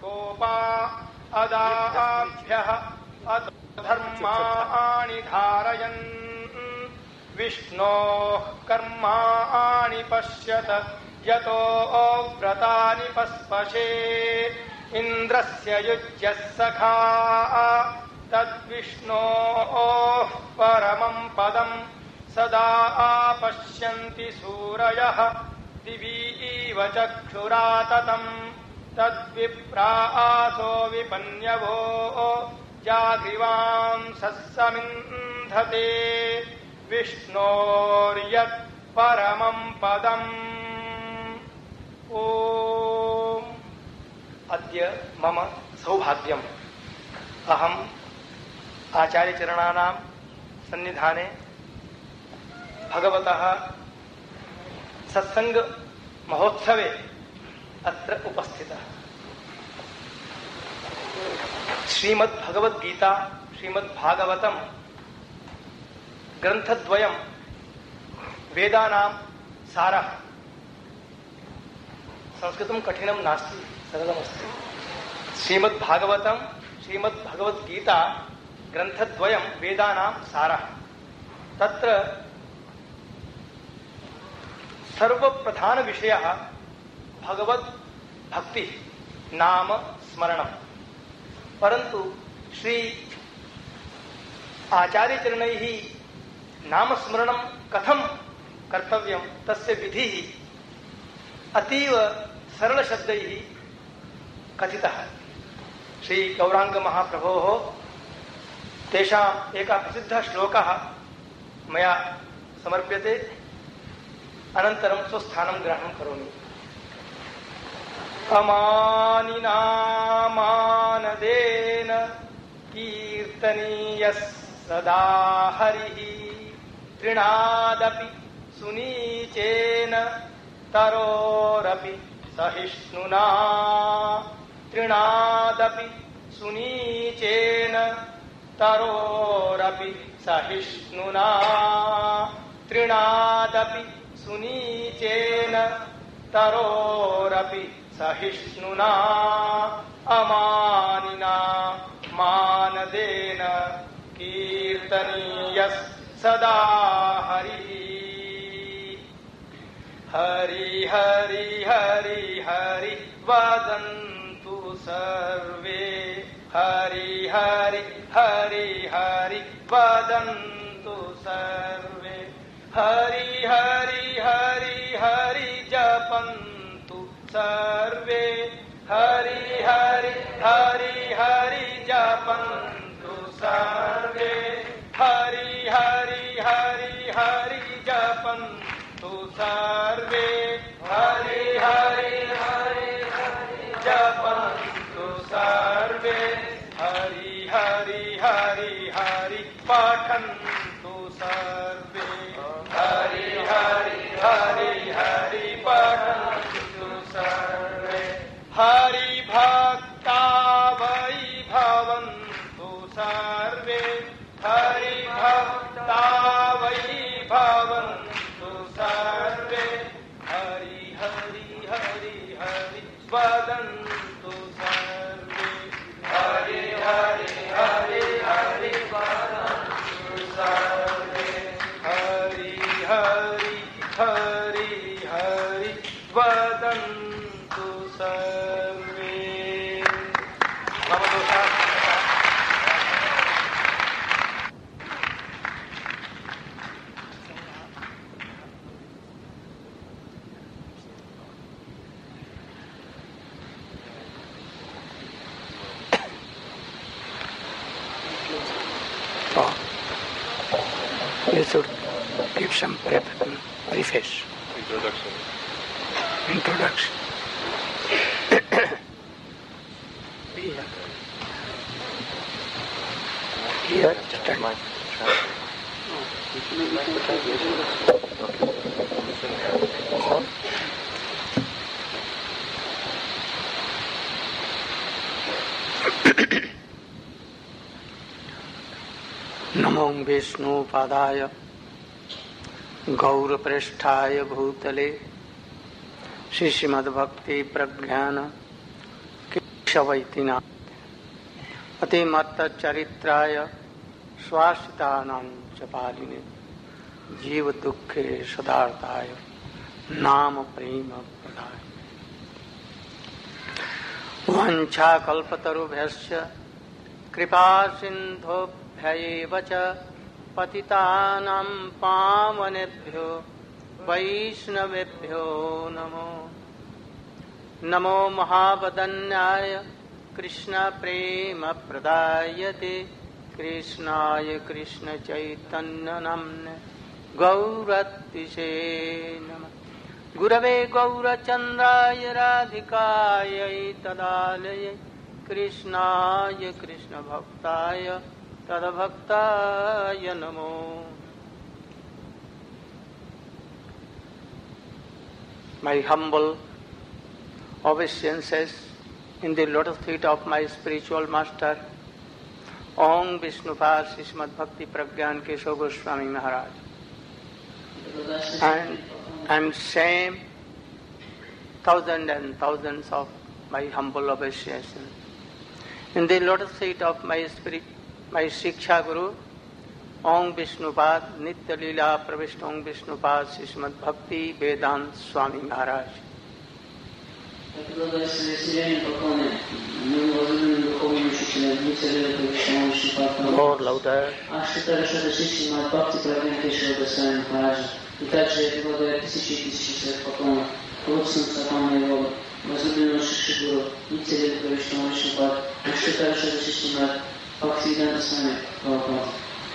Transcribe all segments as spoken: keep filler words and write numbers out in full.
Copa अदाभ्यः अधर्माणि धारयन् विष्णोः कर्माणि पश्यत यतो व्रतानि पस्पशे इन्द्रस्य युज्यः सखा तद्विष्णोः परमं पदं सदा पश्यन्ति सूरयः दिवि इव चक्षुराततं तद्विप्रासो विपन्यवो जाग्रीवांसः समिन्धते विष्णोर्यत् परमं पदम्। ओम अद्य मम सौभाग्यम् अहम् आचार्यचरणानां सन्निधाने भगवतः सत्संग महोत्सवे अत्र उपस्थितः। श्रीमद्भगवद्गीता श्रीमद्भागवतम् ग्रन्थद्वयं वेदानां सारः। संस्कृतं कठिनं नास्ति, सरलमस्ति। श्रीमद्भागवतं श्रीमद्भगवद्गीता ग्रन्थद्वयं वेदानां सारः। तत्र सर्वप्रधानविषयः भगवद्भक्तिः नाम स्मरणं। परन्तु श्री आचार्यचरणैः नामस्मरणं कथं कर्तव्यं तस्य विधिः अतीव सरलशब्दैः कथितः। श्री गौरांग महाप्रभोः तेषाम् एकः प्रसिद्धः श्लोकः मया समर्प्यते, अनन्तरं स्वस्थानं ग्रहणं करोमि। अमानिना मानदेन कीर्तनीयः सदा हरिः तृणादपि सुनीचेन तरोरपि सहिष्णुना तृणादपि सुनीचेन तरोरपि सहिष्णुना तृणादपि सुनीचेन तरोरपि सहिष्णुना अमानिना मानदेन कीर्तनीयः सदा हरिः। हरि हरि हरि हरि वदन्तु सर्वे हरि हरि हरि हरि वदन्तु सर्वे हरि हरि हरि हरि जपन्तु सर्वे हरि हरि हरि हरि जपन्तु सर्वे हरि हरि हरि हरि जपन्तु सर्वे हरि हरि हरि हरि जपन्तु सर्वे हरि हरि हरि हरि पठन्तु सर्वे हरि हरि हरि हरि पठन्तु सर्वे हरि भक्ता वै भवन्तु सर्वे हरि भक्ता वै भवन्तु सर्वे हरि हरि हरि हरि वदन्तु सर्वे हरि हरि हरि हरि वदन्तु सर्वे हरि हरि हरि हरि वदन्तु सर्वे। मम दोषाः You should give some prep, preface. Introduction. Introduction. Here. Here, start. My नमो विष्णुपादाय गौरप्रेष्ठाय भूतले श्रीमद्भक्ति प्रज्ञान शिक्षवैतिना अतिमत्त चरित्राय स्वाश्रितानां च पालिने जीव दुखे सदार्ताय नाम प्रेम प्रदाय वाञ्छा कल्पतरुभ्यश्च कृपा सिन्धुभ्यैव च पतितानां पावनेभ्यो वैष्णवेभ्यो नमो नमो महावदन्याय कृष्ण प्रेम प्रदायते कृष्णाय कृष्ण चैतन्य नाम्ने गौरतिसे नमः गुरवे गौरचन्द्राय राधिकायै तदालये कृष्णाय कृष्ण भक्ताय तद्भक्ताय नमो My humble obeisances in the lotus feet of my spiritual master, Om Vishnupad Srimad Bhakti Pragyan Keshav Goswami Maharaj. And I am same thousands and thousands of my humble obeisances in the lotus feet of my spirit, my Shiksha Guru, Om Vishnupad Nitya Leela Pravishta Om Vishnupad Srimad Bhakti Vedant Swami Maharaj. More louder. И также я предлагаю тысячи и тысячи своих поклонов родственным сакам моего возлюбленного Шишигуру, Нитя Лилка Вишну Вишнупад, Аштатара Шадашишимат, Бхактивиданта Свами Прабхупад.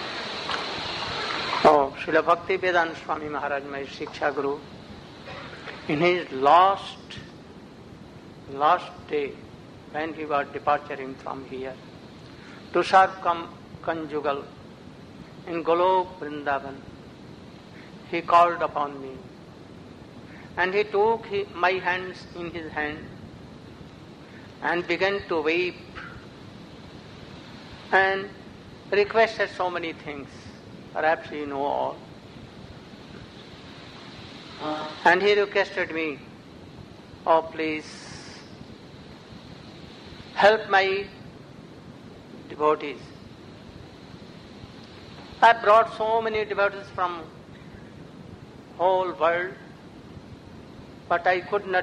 Oh, Srila Bhaktivedanta Swami Maharaj, my Shiksha Guru, in his last, last day, when he was departing from here, to serve conjugal in Golok Vrindavan, he called upon me, and he took his, my hands in his hand and began to weep and requested so many things. Perhaps you know all. Uh, and he requested me, oh please, help my devotees. I brought so many devotees from whole world, but I could not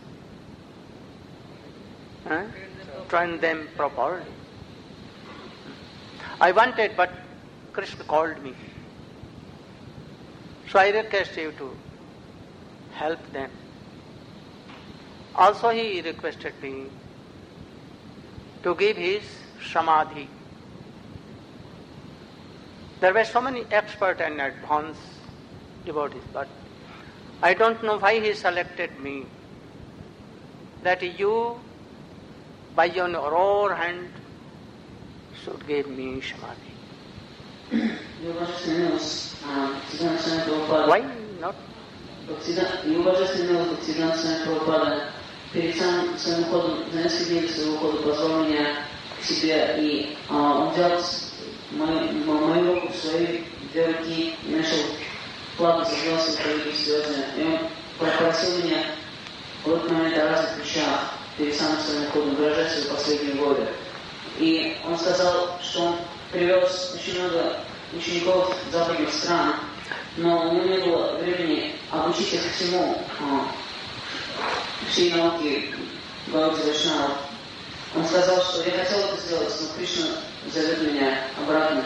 eh, train them properly. I wanted, but Krishna called me. So I request you to help them. Also he requested me to give his samadhi. There were so many expert and advanced devotees, but I don't know why he selected me. That you, by your own hand, should give me samadhi. Why not? И уважительный милость Бхактивиданта Свами Прабхупада перед самым своим уходом, за несколько дней своего ухода позвал меня к себе, и а, он взял мою, мою руку в свои две руки и начал плавно зажигал свои проводы слезы. И он попросил меня в этот момент о разных вещах перед самым своим уходом выражать свои последние годы. И он сказал, что он привез очень много учеников западных стран, но у него не было времени обучить их всему, всей науке Гаудия Вайшнава. Он сказал, что я хотел это сделать, но Кришна зовет меня обратно.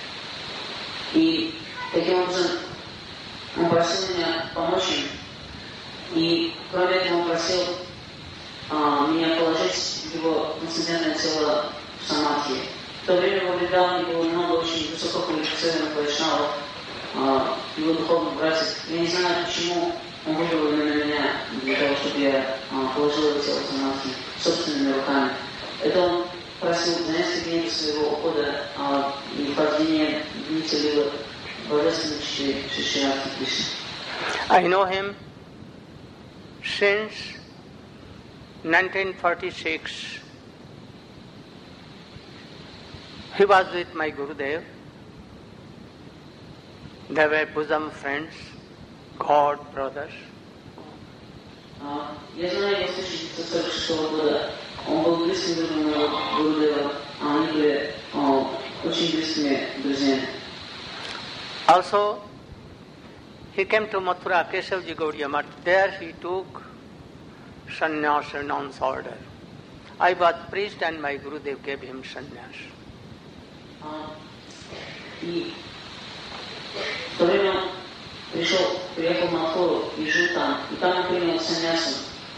И таким образом он просил меня помочь им. И кроме этого он просил а, меня положить его трансцендентное тело в самадхи. В то время во Вриндаване было много очень высококвалифицированных вайшнавов, а, его духовных братьев. Я не знаю, почему он выбрал именно меня для того, чтобы я а, положил его тело в самадхи собственными руками. Это он просил за несколько дней до своего ухода а, и падения Нитя Лилы божественной чти Шиширадхи Кришны. I know him since nineteen forty-six. He was with my Gurudev. They were bosom friends, God brothers. Я знаю его с тысяча девятьсот сорок шестого года. он был близким другом моего Гурудева, а они были о, очень близкими друзьями. Also, he came to Mathura, Keshavji Gaudiya Math. There he took sannyas renounced order. I was priest and my Gurudev gave him sannyas. И в то время пришел, приехал в Матхуру и жил там. И там он принял саньясу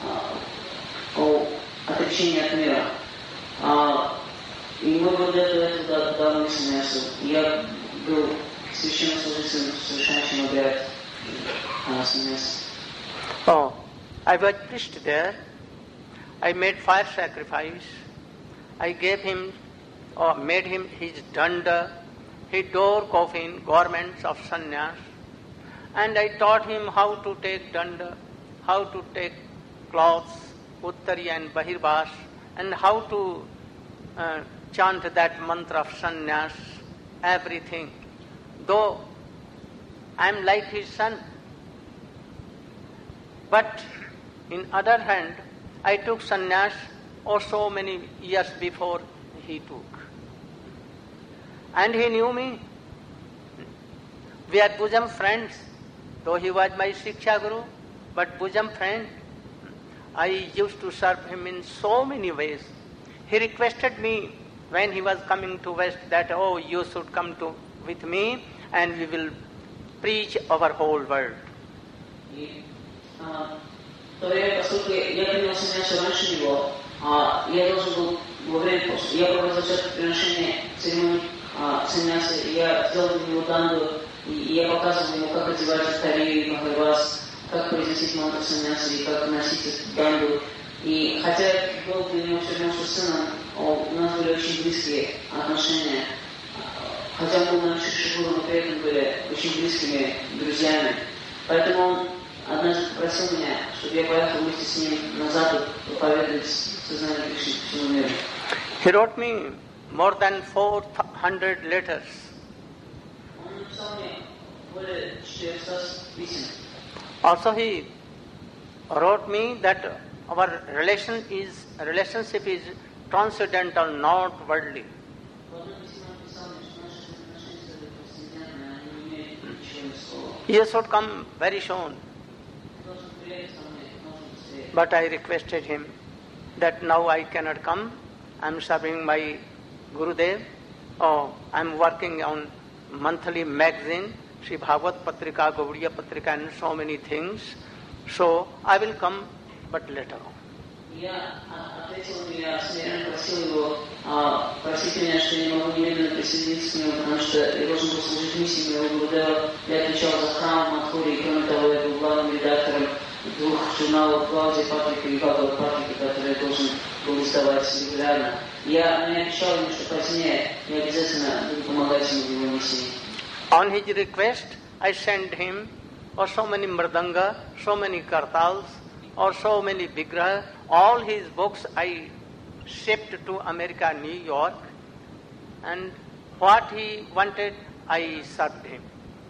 о отречении от мира. А, и мой Гурудев до этого дал мне саньясу. Я был священнослужителем, совершающим обряд саньясы. Oh, I was priest there. I made fire sacrifice. I gave him or made him his danda. He wore coffin, garments of sannyas. And I taught him how to take danda, how to take cloths, uttari and bahirbas, and how to uh, chant that mantra of sannyas, everything. Though I am like his son. But in other hand, I took sannyas oh so many years before he took. And he knew me. We are bosom friends. Though he was my Shiksha Guru, but bosom friend. I used to serve him in so many ways. He requested me when he was coming to West that, oh, you should come to with me and we will preach our whole world. В то время, поскольку я принял саньясу раньше него, а я должен был во время, я проводил жертвоприношение церемонии саньясы, я сделал для него данду, и я показывал ему, как одевать тарию и махайвас, как произносить мантру саньясы и как носить данду. И хотя я был для него все равно что сыном, у нас были очень близкие отношения. Хотя он был на Шишигуру, но при этом были очень близкими друзьями. Поэтому он однажды попросил меня, чтобы я поехал вместе с ним на Запад проповедовать сознание Кришны по всему миру. He wrote me more than four hundred letters. Он написал мне более четырехсот писем. Also he wrote me that our relation is relationship is transcendental, not worldly. He should come very soon. But I requested him that now I cannot come. I am serving my Gurudev. Oh, I am working on monthly magazine, Sri Bhagavad Patrika, Gaudiya Patrika and so many things. So I will come, but later on. Я ответил, я смиренно просил его а, просить меня, что я не могу немедленно присоединиться к нему, потому что я должен был служить миссии моего Гурудева. Я отвечал за храм в Матхуре, и кроме того, я был главным редактором двух журналов Клаудия Патрика и Бхагавад Патрика, которые я должен был издавать регулярно. Я не обещал ему, что позднее я обязательно буду помогать ему в его миссии. On his request, I sent him or so many mridanga, so many kartals, or so many vigraha. All his books I shipped to America, New York, and what he wanted, I served him.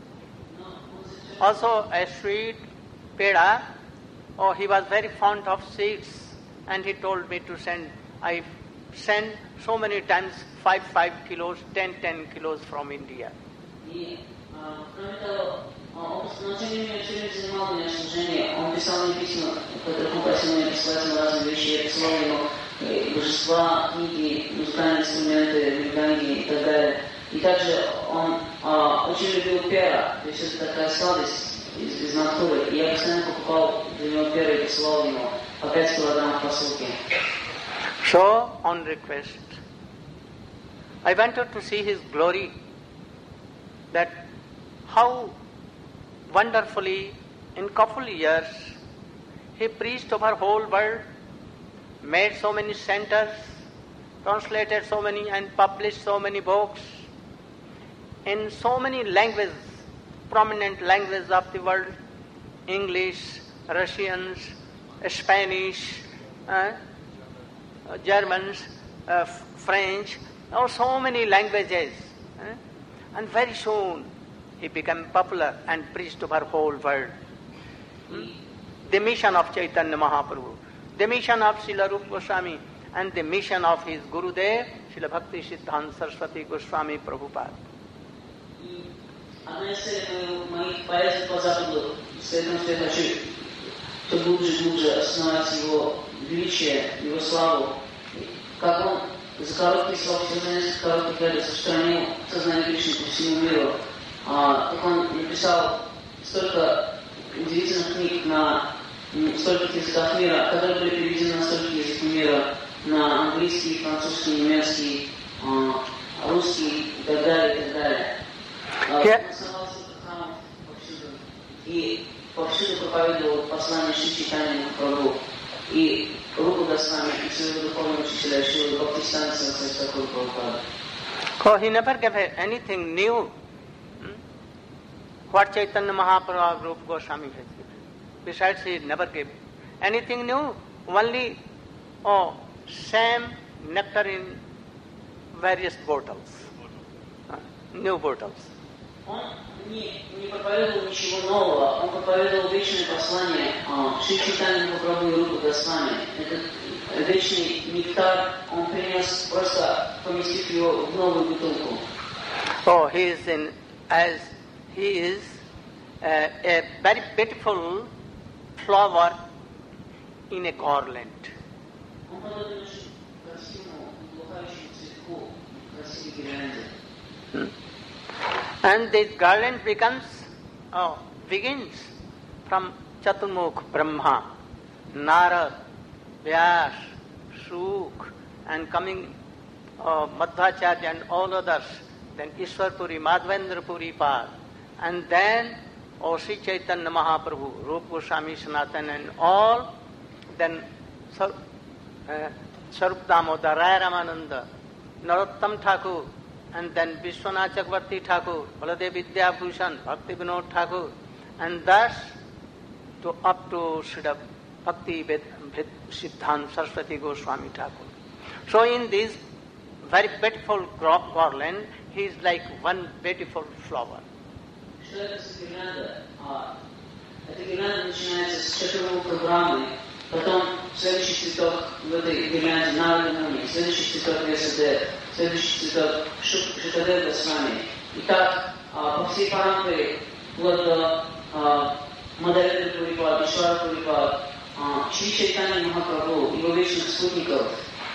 Also a sweet peda, oh, he was very fond of sweets, and he told me to send. I sent so many times five, five kilos, ten, ten kilos from India. И, кроме того, он, но тем не менее, все время занимал меня служение. Он писал мне письма, в которых он просил меня присылать ему разные вещи. Я писал ему божества, книги, музыкальные инструменты, мриданги и так далее. И также он а, очень любил пера, то есть это такая сладость из, из Матхуры. И я постоянно покупал для него пера и присылал ему по пять килограммов посылки. So, on request, I wanted to see his glory, that how wonderfully in couple years he preached over whole world, made so many centers, translated so many and published so many books in so many languages, prominent languages of the world, English, Russians, Spanish, uh, Germans, uh, French, or so many languages. Uh, and very soon he became popular and preached over whole world. Hmm? The mission of Chaitanya Mahaprabhu, the mission of Srila Rupa Goswami, and the mission of his Gurudev, Srila Bhakti Siddhanta Saraswati Goswami Prabhupada. Одна из целей моих поездок по Западу следует, что я хочу все глубже и глубже осознавать его величие, его славу, как он за короткий срок, всего за несколько коротких лет распространил сознание Кришны по всему миру, а, как он написал столько удивительных книг на стольких языках мира, которые были переведены на стольких языков мира, на английский, французский, немецкий, а, русский и так далее, и так далее. Yeah. Он оставался в храмах повсюду и повсюду проповедовал послание Шри Чайтанья Махапрабху и Рупа Госвами и своего духовного учителя Шрила Бхактисиданта Сарасвати Тхакур Прабхупада. So he never gave anything new. Hmm? What Chaitanya Mahaprabhu Rupa Goswami has given. Besides, he never gave anything new. Only oh, same nectar in various bottles, uh, new bottles. Он не, не проповедовал ничего нового, он проповедовал вечное послание Шри Чайтанья Махапрабху и Рупа Госвами. Этот вечный нектар он принес, просто поместив его в новую бутылку. Oh, he is in, as he is uh, a very beautiful flower in a garland. Он подобен очень красивому, благоухающему цветку, красивой гирлянде. Hmm. And this garland becomes, oh, begins from Chaturmukh Brahma, Narad, Vyas, Shuk, and coming uh, Madhvacharya and all others, then Ishwarpuri, Madhvendrapuri Pad, and then oh, Sri Chaitanya Mahaprabhu, Rupa Goswami Sanatana and all, then Sar, uh, Sarup Damodar, Raya Ramananda, Narottam Thakur, and then Vishwanath Chakravarti Thakur, Baladev Vidyabhushan, Bhakti Vinod Thakur, and thus to up to Srila Bhakti Siddhanta Saraswati Goswami Thakur. So in this very beautiful garland, he is like one beautiful flower. Что это за гирлянда? Эта гирлянда начинается с Чатурмукха Брахмы, потом следующий цветок в этой гирлянде Нарада Муни, следующий цветок Весадев, следующий цветок Шукадева Госвами. И так по всей парампоре, вплоть до Мадхавендра Пурипад, Ишвара Пурипад, Шри Чайтанья Махапрабху, его вечных спутников,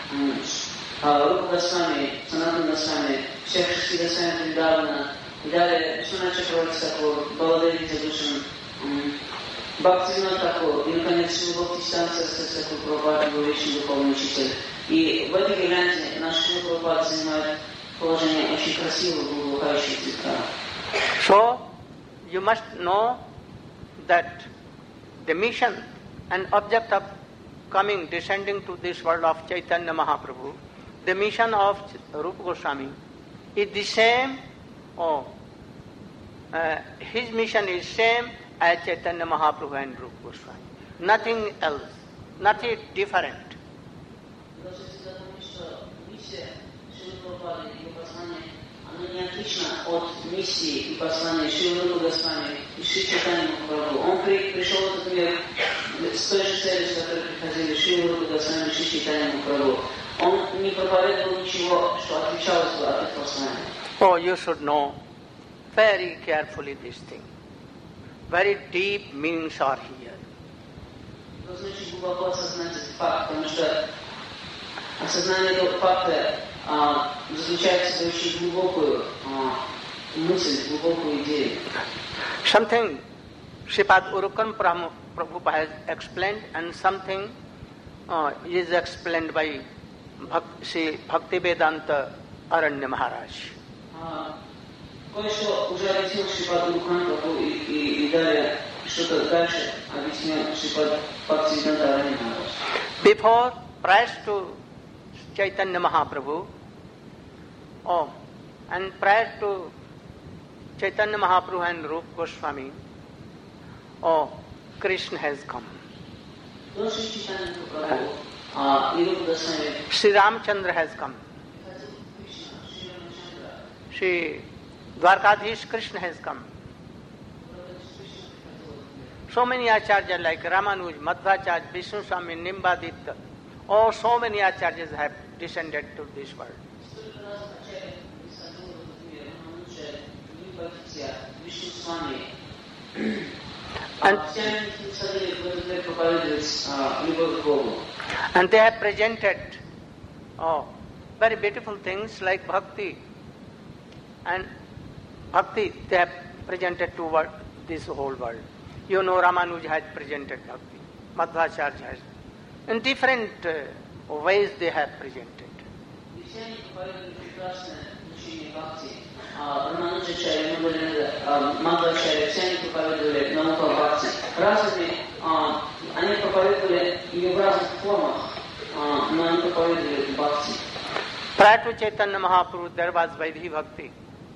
Рупа Госвами, Санатана Госвами, всех шести Госвами Вриндавана, и далее Вишванат Чакраварти Тхакур, Баладев Видябхушан, Бхакти Винод Тхакур, и, наконец, Шрила Бхактисиданта Сарасвати Тхакур Прабхупада, его вечный духовный учитель. И в этой гирлянде наш Шрила Прабхупада занимает положение очень красивого, благоухающего цветка. So, you must know that the mission and object of coming, descending to this world of Chaitanya Mahaprabhu, the mission of Rupa Goswami is the same. Oh, uh, his mission is same as Chaitanya Mahaprabhu and Rupa Goswami. Nothing else, nothing different. Оно не отлично от миссии и послания Шрила Рупа Госвами и Шри Чайтанья Махапрабху. Он при, пришел в этот мир с той же целью, с которой приходили Шрила Рупа Госвами и Шри Чайтанья Махапрабху. Он не проповедовал ничего, что отличалось бы от их послания. Oh, you should know very carefully this thing. Very deep meanings are here. Должны очень глубоко осознать этот факт, потому что осознание этого факта а, заключается в очень глубокую а, мысль, глубокую идею. Something Sripad Urukan Prabhupada has explained, and something uh, is explained by Sri Bhaktivedanta Aranya Maharaj. Кое-что уже объяснил Шрипад Урухан Прабху и, и, и далее что-то дальше объяснил Шрипад Бхактивиданта Арanya Maharaj. Before, prior to Chaitanya Mahaprabhu, oh, and prior to Chaitanya Mahaprabhu and Rupa Goswami, oh, Krishna has come. До Шри Чайтанья Махапрабху а, и Рупа Госвами Sri Ramchandra has come. Sri Dwarkadhish Krishna has come. So many Acharya like Ramanuj, Madhvacharya, Vishnu Swami, Nimbaditya, Oh, so many acharyas have descended to this world. And, and they have presented oh, very beautiful things like bhakti. And bhakti they have presented to world, this whole world. You know, Ramanuja has presented bhakti. Madhvacharya has. In different uh, ways they have presented. Рамануджачарья, Мадхвачарья, все они проповедовали науку о бхакти. Разными, они проповедовали ее в разных формах, но они проповедовали бхакти. Prior to Chaitanya Mahaprabhu, there was Vaidhi Bhakti.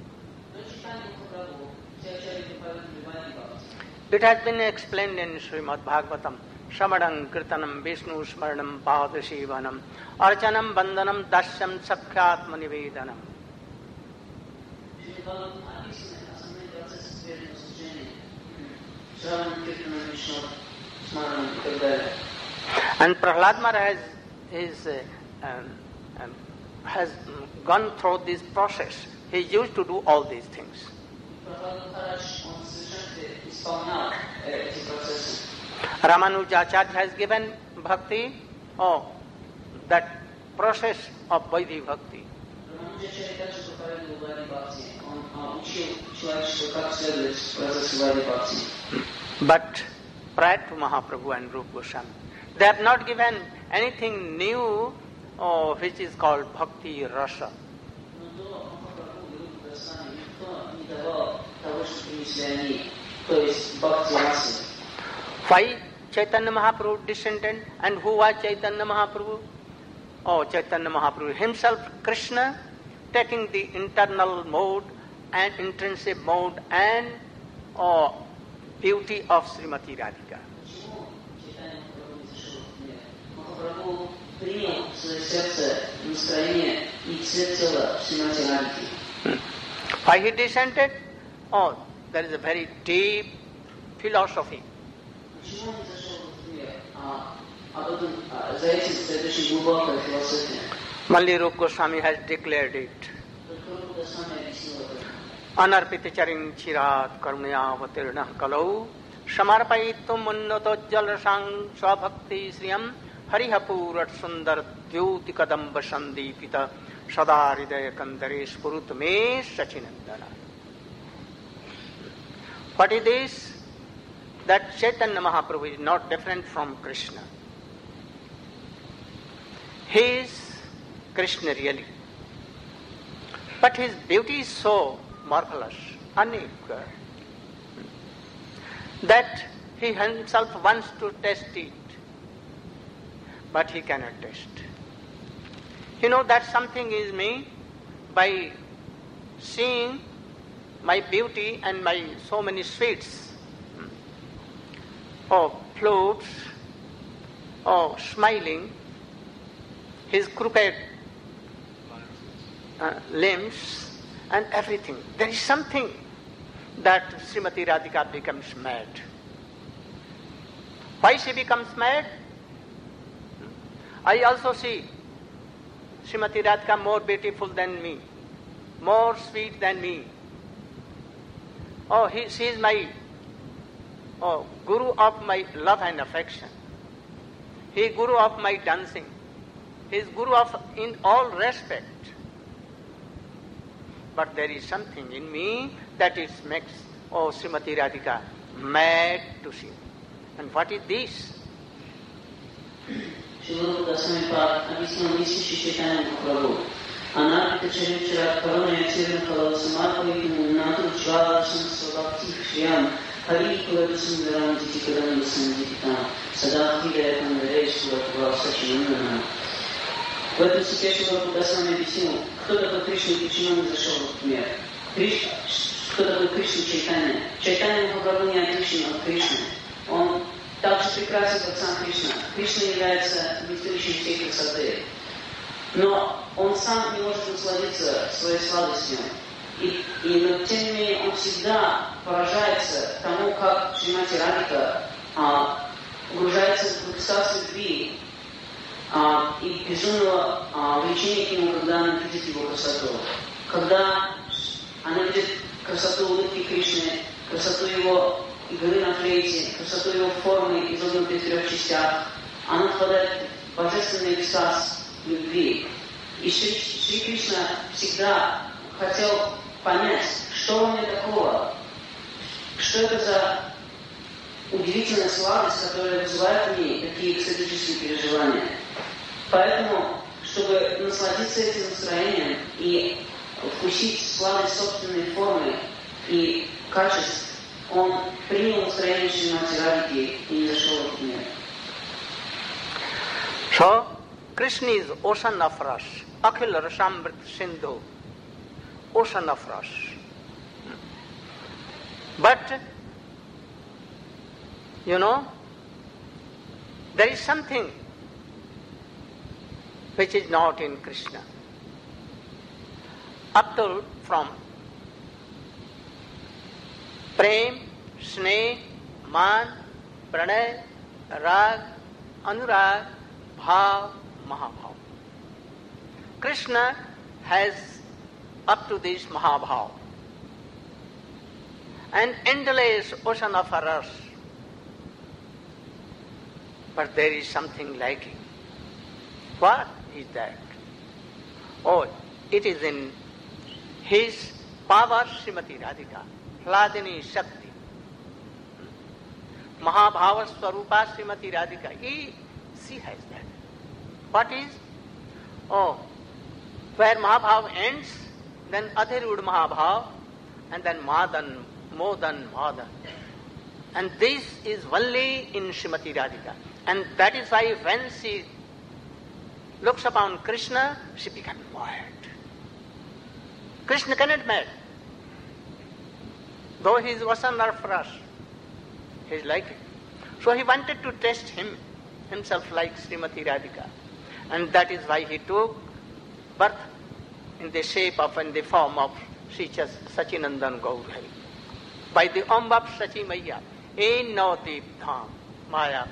It has been explained in Srimad Bhagavatam. Shamadam, Kirtanam, Vishnu, Smaranam, Padashivanam, Archanam, Bandanam, Dashyam, Sakhyatma Nivedanam. And Prahlad Maharaj is, uh, um, um, has gone through this process. He used to do all these things. Ramanujacharya has given bhakti, oh, that process of Vaidhi Bhakti. But prior to Mahaprabhu and Rupa Goswami, they have not given anything new oh, which is called Bhakti Rasa. Why Chaitanya Mahaprabhu descended and who was Chaitanya Mahaprabhu? Oh, Chaitanya Mahaprabhu himself, Krishna, taking the internal mode and intrinsic mode and oh, beauty of Srimati Radhika. Why he descended? Oh, there is a very deep philosophy. Malli Rupa Goswami has declared it. Anarpita charin chirat karunaya avatirna kalau samarpayitum unnato jalasang svabhakti sriyam harihapurat sundar dyuti kadamba sandipita sadaridaya kandare spurutme sachinandana. What is this? That Chaitanya Mahaprabhu is not different from Krishna. He is Krishna really. But his beauty is so marvelous, unequal, that he himself wants to test it, but he cannot test. You know that something is me by seeing my beauty and my so many sweets, oh, flutes, oh, smiling, his crooked uh, limbs and everything. There is something that Srimati Radhika becomes mad. Why she becomes mad? I also see Srimati Radhika more beautiful than me, more sweet than me. Oh, he, she is my oh, guru of my love and affection. He is guru of my dancing. He is guru of in all respect. But there is something in me that is makes oh Srimati Radhika mad to see. And what is this? Шрила Госвами Пад объяснил несущий Чайтанья Махапрабху. Анарпита Чаричара Каруная Тирна Каласамарпавитам Нату Чвалашам Свабхакти Шриям Хари Куладу Сундарам Дитикадам Сандитикам Сада Хидая Кандарейшвара Квасачинандана. В этом стихе Шрила Госвами объяснил, кто такой Кришна и почему он зашел в этот мир. Кришна, кто такой Кришна Чайтанья? Чайтанья Махапрабху не отличен от Кришны. Он так же прекрасен, как сам Кришна. Кришна является вместилищем всей красоты. Но он сам не может насладиться своей сладостью. И, и но, тем не менее, он всегда поражается тому, как Шримати Радхика а, погружается в экстаз любви, а, и безумного а, влечения к нему, когда она видит его красоту. Когда она видит красоту улыбки Кришны, красоту его игры на флейте, красоту его формы, изогнутой в трех частях, она впадает в божественный экстаз любви. И Шри, Шри Кришна всегда хотел понять, что у меня такого, что это за удивительная сладость, которая вызывает в ней такие экстатические переживания. Поэтому, чтобы насладиться этим настроением и вкусить сладость собственной формы и качеств, он принял настроение Шримати Радхики и не зашел в мир. So, Krishna is ocean of rasa, akhil rasamrit sindhu, ocean of rasa. But, you know, there is something which is not in Krishna. Up to from prem, sneh, man, pranay, rag, anurag, bhav, mahabhav. Krishna has up to this mahabhav, an endless ocean of rasa. But there is something lacking. What is that? Oh, it is in his power, Srimati Radhika, Hladini Shakti. Mahabhava Swarupa Srimati Radhika. He, she has that. What is? Oh, where Mahabhava ends, then Adhirud Mahabhava, and then Madan, Modan, Madan. And this is only in Srimati Radhika. And that is why when she looks upon Krishna, she becomes wild. Krishna cannot mad. Though he is Vasana for us, he is like it. So he wanted to test him, himself like Srimati Radhika. And that is why he took birth in the shape of, in the form of Sri Sachinandan Gaurhari. By the Om of Sachi Maya, Ein Navdeep Dham, Maya.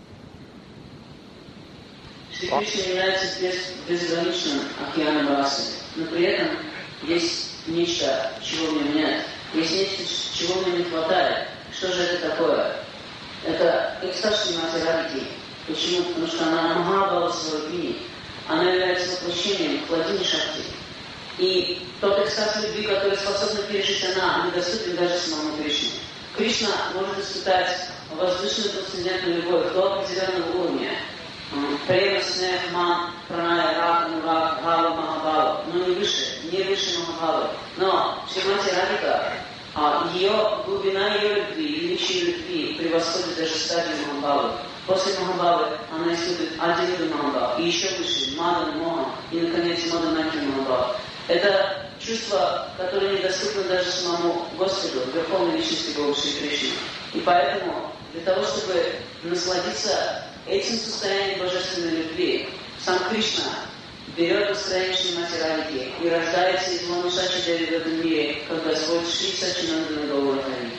Шри Кришна является без, безграничным океаном расы, но при этом есть нечто, чего мне нет. Есть нечто, чего мне не хватает. Что же это такое? Это экстаз Шримати Радхики. Почему? Потому что она Махабхава Сварупини. Она является воплощением Хладини Шакти. И тот экстаз любви, который способна пережить она, недоступен даже самому Кришне. Кришна может испытать воздушную трансцендентную любовь до определенного уровня. Према, снех, ман, праная, рак, нурак, бхава, махабхава. Но не выше, не выше махабхавы. Но Шримати Радхика, ее глубина ее любви, величие любви превосходит даже стадию махабхавы. После махабхавы она испытывает адивиду махабхаву, и еще выше, мадан, мохан, и, наконец, маданаки махабхаву. Это чувство, которое недоступно даже самому Господу, Верховной Личности Бога Шри Кришны. И поэтому, для того, чтобы насладиться этим состоянием божественной любви, сам Кришна берет настроение Шримати Радхики и рождается из Манушачи Деви в этом мире, как Господь Шри Сачинандана Гаурхари.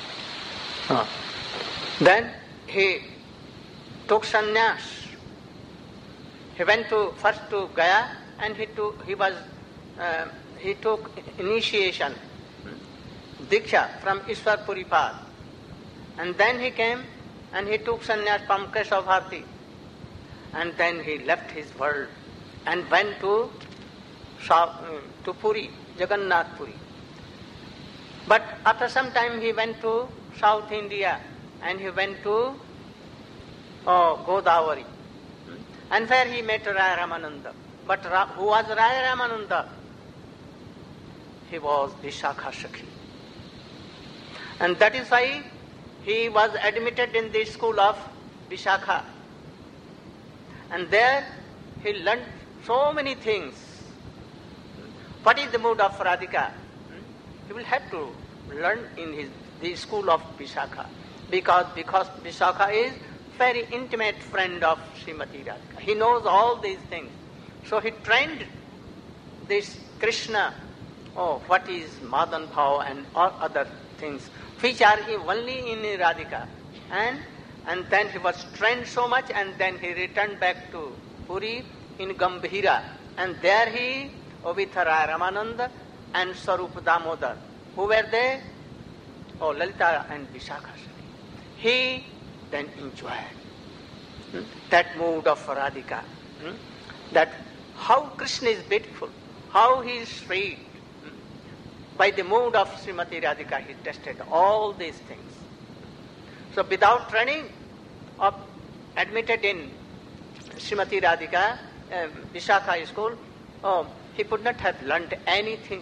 Then he took sannyas. He went to first to Gaya, and he took he was uh, he took initiation, diksha from Ishwar Puripad, and then he came and he took sannyas from Keshav Bharati, and then he left his world and went to to Puri, Jagannath Puri. But after some time he went to South India and he went to oh, Godavari, and where he met Raya Ramananda. But Ra- who was Raya Ramananda? He was Vishakha Sakhi. And that is why he was admitted in the school of Vishakha. And there he learned so many things. What is the mood of Radhika? He will have to learn in his the school of Vishakha. Because, because Vishakha is very intimate friend of Srimati Radhika. He knows all these things. So he trained this Krishna, oh, what is Madan Bhav and all other things, which are only in Radhika. And and then he was trained so much, and then he returned back to Puri in Gambhira, and there he, with Raya Ramananda and Sarup Damodar, who were they? Oh, Lalita and Vishakha. He then enjoyed hmm, that mood of Radhika, hmm, that how Krishna is beautiful, how he is sweet. Hmm. By the mood of Srimati Radhika, he tested all these things. So without training, of admitted in Srimati Radhika, uh, Vishakha school, oh, he could not have learned anything.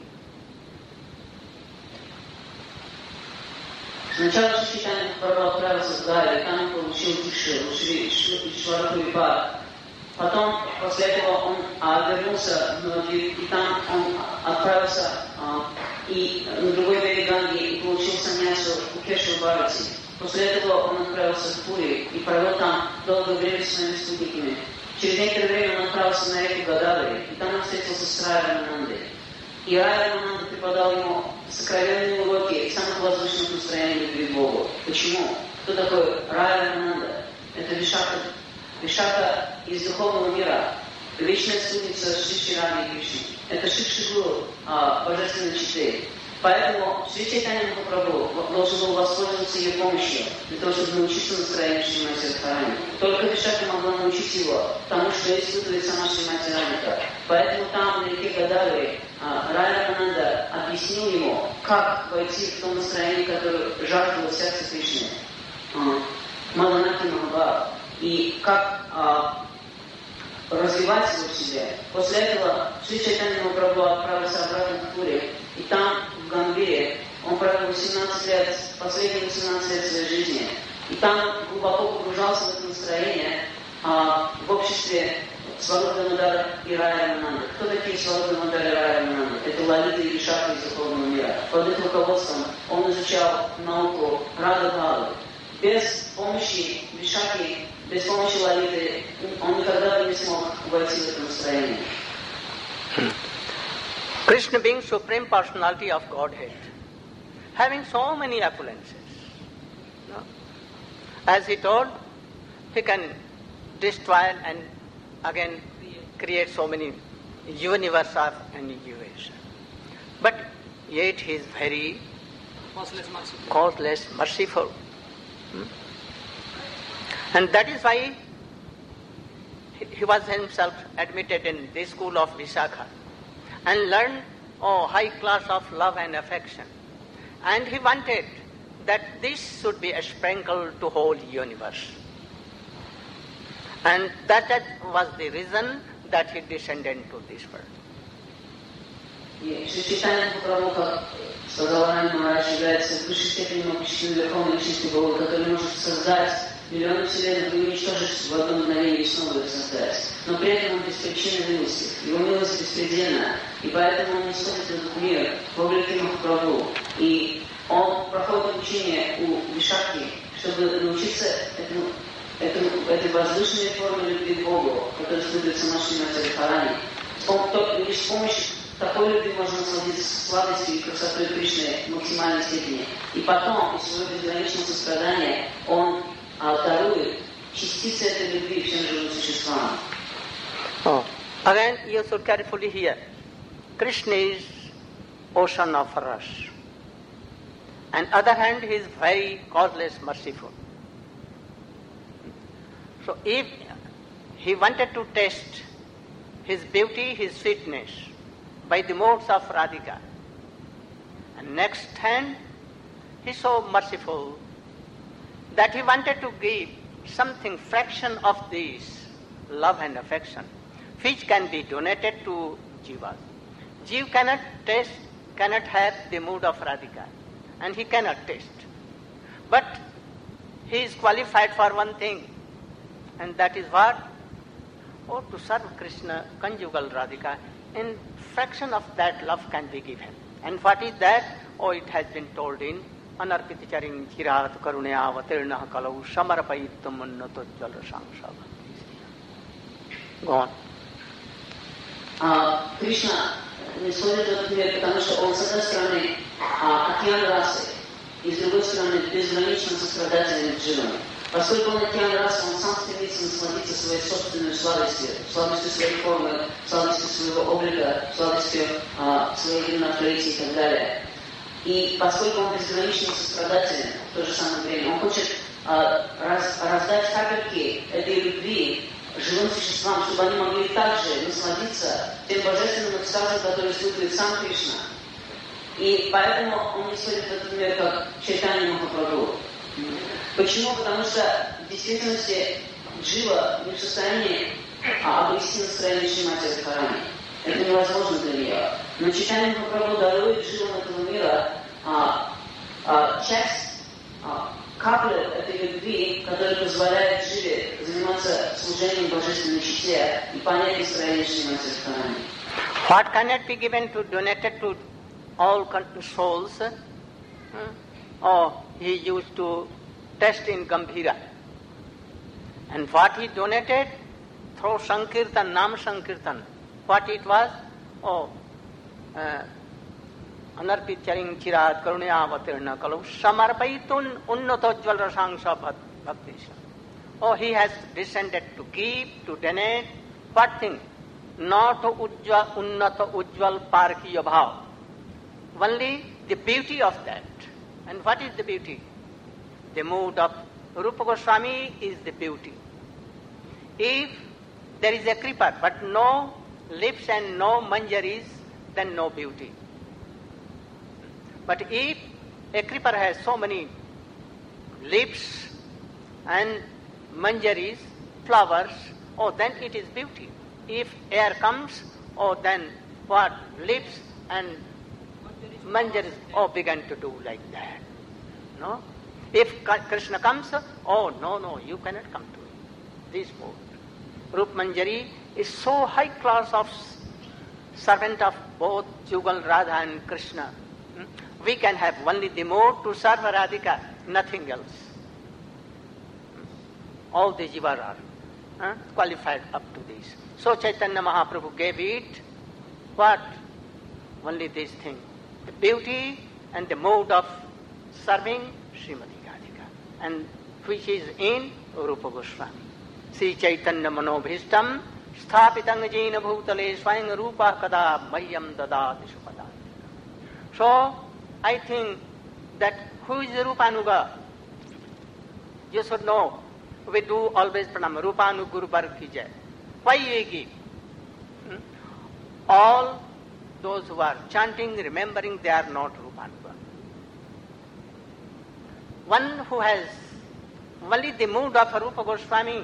Сначала Шичитания Махапрабху отправился в Гаю, там он получил Дикшу, Ишвару Випад. Потом, после этого он а, вернулся в Новодвип, и там он отправился а, и на другой берег Ганги и получил саньясу у Кеши Бхарати. После этого он отправился в Пури и провел там долгое время с своими спутниками. Через некоторое время он отправился на реку Гададари, и там он встретился с Рая Раманандой. И Рая Рамананда преподал ему сокровенные уроки самых возвышенных настроений любви к Богу. Почему? Кто такой Рая Рамананда? Это Вишака, Вишака из духовного мира, вечная спутница Шри Рами Кришны. Это Шикши-гуру, а, божественной читы. Поэтому Шри Чайтанья Махапрабху должен был воспользоваться ее помощью для того, чтобы научиться настроению Шримати Радхарани. Только Вишака могла научить его тому, что испытывает сама Шримати Радхика. Поэтому там, на реке Гададари, Рая Рамананда объяснил ему, как войти в то настроение, которое жаждало сердце Кришны, Маданахи Махабхава, и как а, развивать его в себе. После этого Шри Чайтанья Махапрабху отправился обратно в Пури, и там, в Гамбире, он провел восемнадцать лет, последние восемнадцать лет своей жизни. И там глубоко погружался в это настроение а, в обществе Сварупа Дамодара и Рая Рамананда. Кто такие Сварупа Дамодара и Рая Рамананда? Это Лалита и Вишака из духовного мира. Под их руководством он изучал науку Рада-Бхавы. Без помощи Вишаки, без помощи Лалиты он никогда бы не смог войти в это настроение. Krishna being Supreme Personality of Godhead, having so many opulences. No? As he told, he can destroy and again create so many universe of annihilation. But yet he is very causeless, merciful. causeless, merciful. Hmm? And that is why he, he was himself admitted in the school of Vishakha and learned oh, high class of love and affection. And he wanted that this should be a sprinkle to whole universe. And that, that was the reason that he descended to this world. И Шри Чайтанья Махапрабху, как сказал ранее Махарадж, является в высшей степени могущественной верховной чистой Бога, который может создать миллионы вселенных и уничтожить в одно мгновение и снова их создать. Но при этом он беспричинной милости. Его милость беспредельна, и поэтому он не сходит в этот мир в облике Махапрабху. И он проходит обучение у Вишаки, чтобы научиться этому, этому, этой возвышенной форме любви к Богу, которая испытывает сама Шримати Радхарани. Лишь с помощью такой любви можно насладиться сладостью и красотой Кришны в максимальной степени. И потом, из своего безграничного сострадания, он дарует частицы этой любви всем живым существам. Oh. Again, you should carefully hear. Krishna is ocean of rush. On the other hand, he is very causeless, merciful. So if he wanted to test his beauty, his sweetness, by the modes of Radhika, and next hand, he is so merciful that he wanted to give something fraction of this love and affection, which can be donated to Jivas. Jiva cannot taste, cannot have the mood of Radhika, and he cannot taste. But he is qualified for one thing, and that is what? Oh, to serve Krishna, conjugal Radhika, in fraction of that love can be given. And what is that? Oh, it has been told in Anarpiti Charin Chirat Karunaya Avatirna Kalau Samarapaitum Unnato Jala Sangsava. Go on. Кришна не сходит в этот мир, потому что он, с одной стороны, океан расы, и с другой стороны, безгранично сострадательный к дживам. Поскольку он океан расы, он сам стремится насладиться своей собственной сладостью, сладостью своей формы, сладостью своего облика, сладостью а, своей гимнастики и так далее. И поскольку он безгранично сострадателен в то же самое время, он хочет а, раз, раздать капельки этой любви живым существам, чтобы они могли также насладиться тем божественным экстазом, который испытывает сам Кришна. И поэтому он не смотрит этот мир как Чайтанья Махапрабху. Почему? Потому что в действительности Джива не в состоянии а, обрести настроение Шримати Радхарани. Это невозможно для нее. Но Чайтанья Махапрабху дарует живым этого мира а, а, часть, а, каплю этой любви, которая позволяет Дживе заниматься служением божественной чите и понять настроение Шримати Радхарани. What cannot be given to donated to all souls? Hmm? Oh, he used to test in Gambhira. And what he donated through Sankirtan, Nam Sankirtan, what it was? Oh, uh, Anarpit Charing Chirad Karunya Avatirna Kalu Samarpaitun Unnatojval Rasangsha Bhaktisha. Oh, he has descended to give, to donate. What thing? Not Ujjval, Unnata Ujjval Parkiya Bhav. Only the beauty of that. And what is the beauty? The mood of Rupa Goswami is the beauty. If there is a creeper but no lips and no manjaris, then no beauty. But if a creeper has so many lips and manjaris, flowers, oh, then it is beauty. If air comes, oh, then what? Lips and manjaris, oh, began to do like that. No? If Krishna comes, oh, no, no, you cannot come to it. This mood. Rup Manjari is so high class of servant of both Jugal, Radha and Krishna. We can have only the mood to serve Radhika, nothing else. All the jivas are uh, qualified up to this. So Chaitanya Mahaprabhu gave it, what? Only this thing. The beauty and the mode of serving Srimati Radhika, and which is in Rupa Goswami. Sri Chaitanya Manobhishtam Sthapitang Jena Bhutale Swayam Rupa Kada Mayam Dadati Supada. So, I think that who is Rupanuga? You should know. We do always pranam. Rupanu Guru Bharat ki jai. Why we give? Hmm? All those who are chanting, remembering, they are not Rupanuga. One who has only the mood of Rupa Goswami,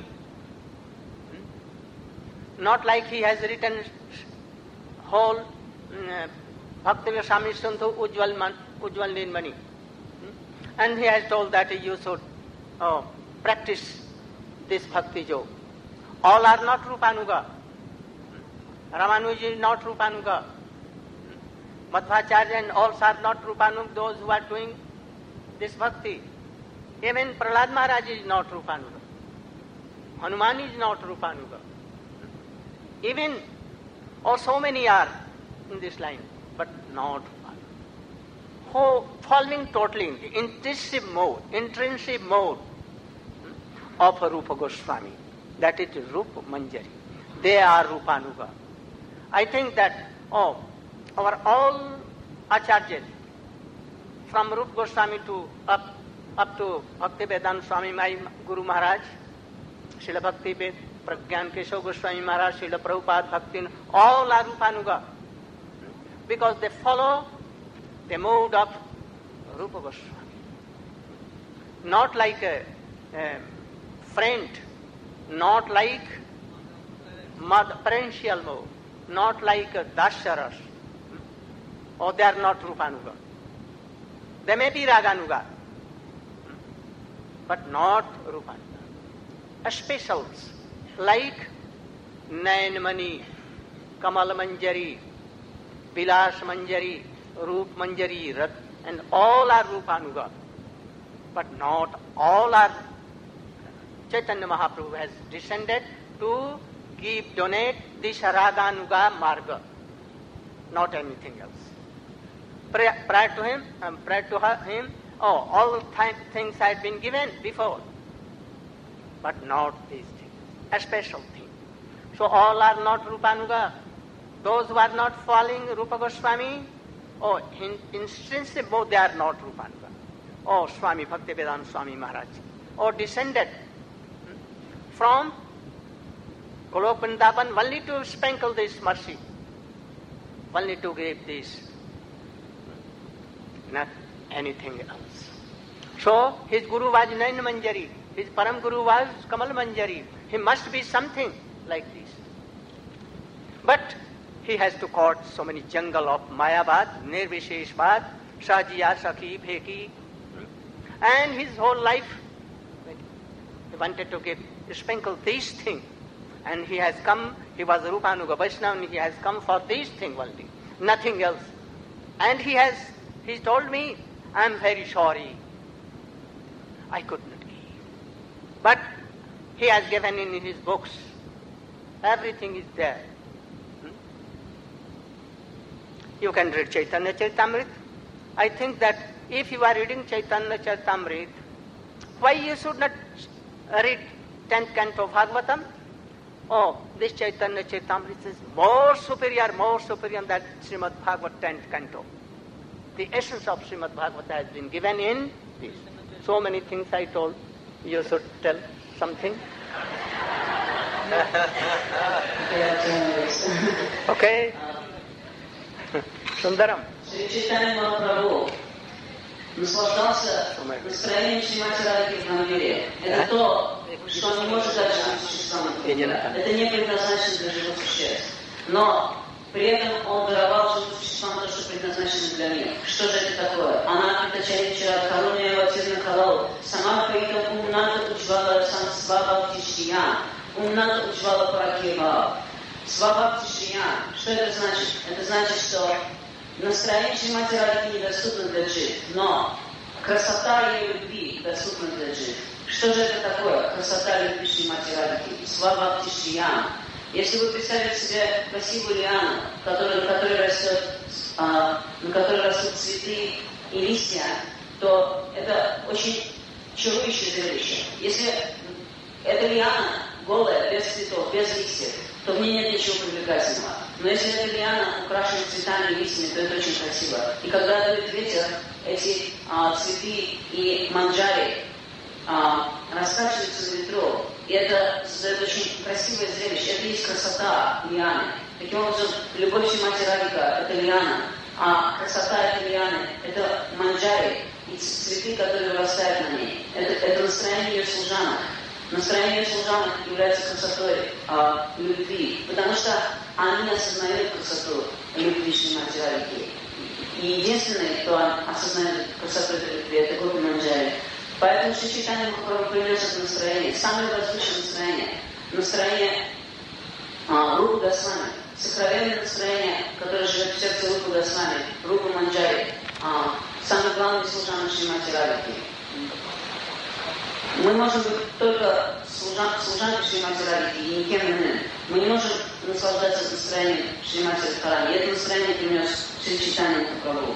hmm? not like he has written whole uh, Bhakti Goswami Sundhu Ujjwal Man, Ujjwal Nirmani. Hmm? And he has told that you should oh, practice this Bhakti Jog. All are not Rupanuga. Ramanuja is not Rupanuga. Madhvacharya and all are not Rupanuga, those who are doing this Bhakti. Even Prahlad Maharaj is not Rupanuga. Hanuman is not Rupanuga. Even, or so many are in this line, but not Rupanuga. Who following totally in the intrinsic mode, intrinsic mode of Rupa Goswami. That is Rupa Manjari. They are Rupanuga. I think that, oh, our all Acharyas, from Rupa Goswami to up, up to Bhaktivedanta Swami, my Guru Maharaj, Srila Bhakti Ved, Pragyan Keshav Goswami Maharaj, Srila Prabhupada, Bhakti, all are Rupanuga. Because they follow the mode of Rupa Goswami. Not like a, a friend, not like parental mode, not like Dasharas. Or they are not Rupanuga. They may be Raganuga, but not Rupanuga. Specials like Nayanmani, Kamal Manjari, Vilas Manjari, Rup Manjari, Rat, and all are Rupanuga, but not all are. Chaitanya Mahaprabhu has descended to give, donate this Raganuga Marga, not anything else. Prior, prior to him, um, prior to her, him, oh, all th- things had been given before, but not these things. a special thing. So all are not Rupanuga. Those who are not following Rupa Goswami, oh, in instance both they are not Rupanuga. Oh, Swami Bhaktivedanta Swami Maharaj, or descended from Golok Vrindavan only to sprinkle this mercy, only to give this, not anything else. So his Guru was Nain Manjari, his Param Guru was Kamal Manjari. He must be something like this. But he has to court so many jungle of Mayabad, Nirvisheshbad, Shajiya, Sakhi, Bheki, and his whole life he wanted to give, sprinkle these things. And he has come, he was Rupanuga Vaishnava, and he has come for these things only, nothing else. And he has, he told me, I am very sorry, I could not give. But he has given in his books, everything is there. Hmm? You can read Chaitanya Charitamrita. I think that if you are reading Chaitanya Charitamrita, why you should not read tenth canto of Bhagavatam? Oh, this Chaitanya Charitamrita is more superior, more superior than Srimad Bhagavat tenth canto. The essence of Srimad Bhagavata has been given in this. So many things I told. You should tell something. Okay. Sundaram. Шри Чайтанья Махапрабху наслаждался настроением Шримати Радхи в мире. Это то, что не может дальше существовать. Это не предназначено для живых существ. Но при этом он даровал живым существам то, что предназначено для них. Что же это такое? Она Китачарича Харуния Ватирна Халау сама Притам Умната Учвала Самсваба Тишья Умната Учвала Паракева. Сваба Тишья. Что это значит? Это значит, что настроение Шримати Радхи недоступно для джив, но красота ее любви доступна для джив. Что же это такое? Красота любви Шримати Радхи. Сваба Тишья. Если вы представите себе красивую лиану, которая, на которой растет, а, на которой растут цветы и листья, то это очень чарующее зрелище. Если эта лиана голая, без цветов, без листьев, то в ней нет ничего привлекательного. Но если эта лиана украшена цветами и листьями, то это очень красиво. И когда дует ветер, эти а, цветы и манджари а, раскачиваются на ветру, и это создает очень красивое зрелище. Это есть красота лианы. Таким образом, любовь Шримати Радхика – это лиана, а красота этой лианы – это манджари и цветы, которые вырастают на ней. Это, это настроение ее служанок. Настроение служанок является красотой а, любви, потому что они осознают красоту любви Шримати Радхики. И единственный, кто осознает красоту этой любви, это Гопи Манджари. Поэтому Шри Чайтанья Махапрабху принес это настроение, самое возвышенное настроение, настроение а, Рупы Госвами, сокровенное настроение, которое живет в сердце Рупы Госвами, Рупы Манджари, а, самый главный служанок Шримати Радхики. Мы можем быть только служан, служанкой Шримати Радхики и никем иным. Мы не можем наслаждаться настроением Шримати Радхарани. И это настроение принес Шри Чайтанья Махапрабху.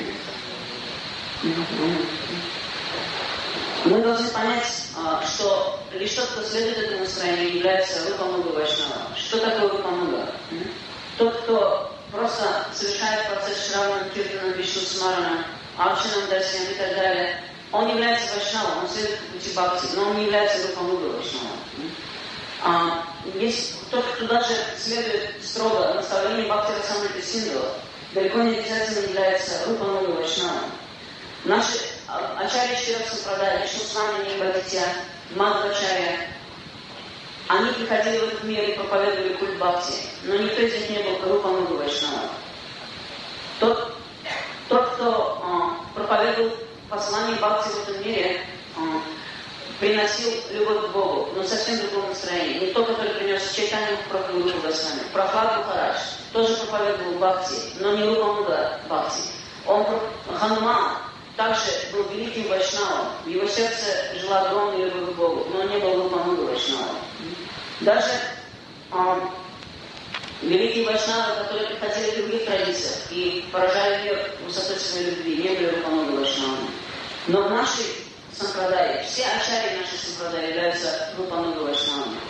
Мы должны понять, что лишь тот, кто следует этому настроению, является Рупануга Вайшнава. Что такое Рупануга? Тот, кто просто совершает процесс Шравана, Киртана, Вишну Смарана, Арчанам, Дасьям и так далее, он является Вайшнавом, он следует пути бхакти, но он не является Рупануга Вайшнавом. Есть тот, кто даже следует строго наставлению Бхакти Расамрита Синду, далеко не обязательно является Рупануга Вайшнавом. Наши Ачарья Четырех Сампрадай, Вишну Свами, Нибхадитья, Мадхвачарья, они приходили в этот мир и проповедовали культ Бхакти, но никто из них не был Рупануга Вайшнава. Тот, тот, кто э, проповедовал послание Бхакти в этом мире, э, приносил любовь к Богу, но совсем в другом настроении. Не тот, который принес Чайтанью Махапрабху и Рупу Госвами. Прохлад Махарадж тоже проповедовал Бхакти, но не Рупануга Бхакти. Он, Хануман, также был великим вайшнавом. В его сердце жила огромная любовь к Богу, но он не был Рупануга Вайшнавом. Даже э, великие вайшнавы, которые приходили в других традициях и поражали мир высотой своей любви, не были Рупануга Вайшнавами. Но в нашей сампрадай, все ачарьи нашей сампрадай являются Рупануга Вайшнавами.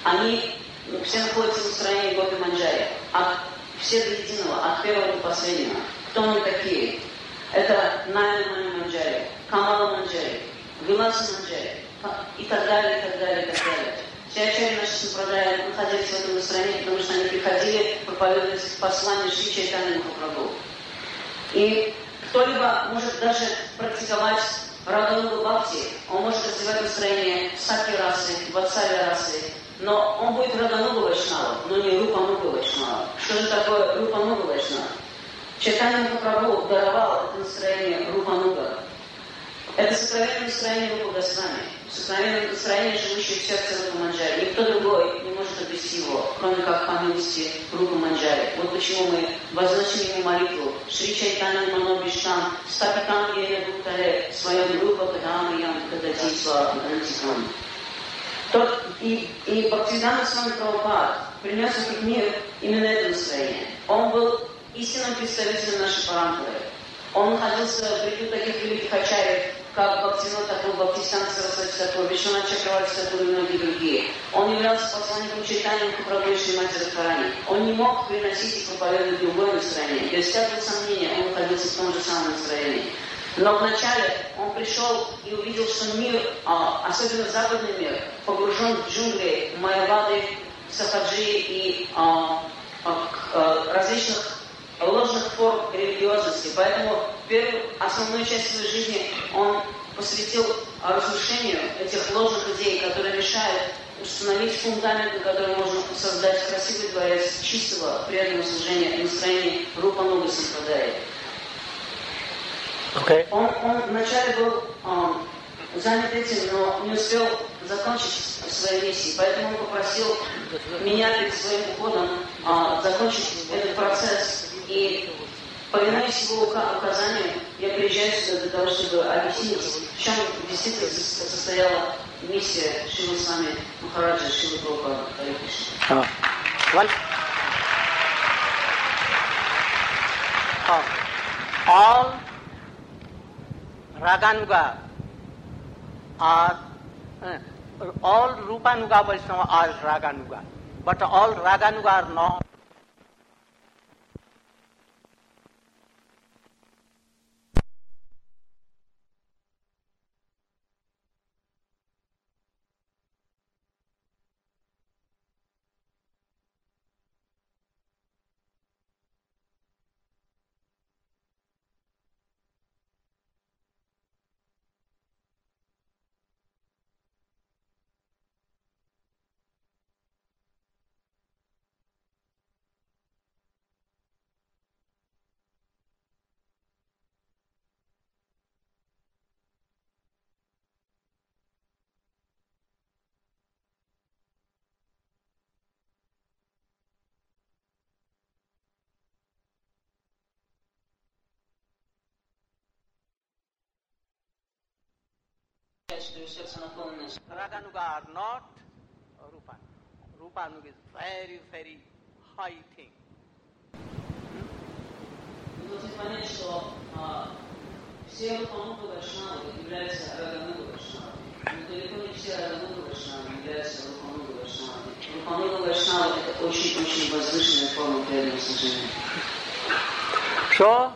они все находятся в настроении Гопи Манджари. От, все до единого, от первого до последнего. Кто они такие? Это Найна Мани Манджари, Камала Манджари, Виласа Манджари и так далее, и так далее, и так далее. Все ачарьи наши Сампрадаи находились в этом настроении, потому что они приходили проповедовать послание Шри Чайтанья Махапрабху. И кто-либо может даже практиковать Радхануга Бхакти, он может развивать настроение Сакья расы, Ватсалия расы, но он будет Радхануга Вайшнава, но не Рупануга Вайшнава. Что же такое Рупануга Вайшнава? Чайтанья Махапрабху даровал это настроение Рупануга. Это сокровенное настроение Рупа Госвами, сокровенное настроение, живущее в сердце Рупа Манджари. Никто другой не может обрести его, кроме как по милости Рупа Манджари. Вот почему мы возносим ему молитву Шри Чайтанья Манобиштам, Стапитам Ея Дуктале, своем Рупа Кадама Ям Кадатисва Грантикам. Тот и, и Бхактисиданта Свами Прабхупад принес в этот мир именно это настроение. Он был истинным представителем нашей парампоры. Он находился в ряду таких великих ачарьев, как Бхактивинода Тхакур, Бхактисиданта Сарасвати Тхакур, Вишванат Чакраварти Тхакур и многие другие. Он являлся посланником Чайтаньи Махапрабху и Шримати Радхарани. Он не мог приносить и проповедовать другое настроение. Без всякого сомнения, он находился в том же самом настроении. Но вначале он пришел и увидел, что мир, особенно западный мир, погружен в джунгли майявады, сахаджи и различных ложных форм религиозности. Поэтому первую основную часть своей жизни он посвятил разрушению этих ложных идей, которые мешают установить фундамент, на котором можно создать красивый дворец чистого, преданного служения и настроения Рупануга Сампрадаи. Okay. Он, он вначале был э, занят этим, но не успел закончить своей миссии, поэтому он попросил меня перед своим уходом э, закончить этот процесс. И, повинуясь его указанию, я приезжаю сюда для того, чтобы объяснить, в чем действительно состояла миссия Шрила Свами Махараджа, Шрила Прабхупада. Харе Кришна. Well, uh, all Raganuga are, uh, all Rupanuga Vaishnava are Raganuga, but all Raganuga are not. Raganuga are not Rupa. Rupanuga is very, very high thing. Вы должны понять, что все Рупануга Вайшнавы являются Рагануга Вайшнавами. Но далеко не все Рагануга Вайшнавы являются Рупануга Вайшнавами. Рупануга Вайшнавы — это очень-очень возвышенная форма преданного служения. So,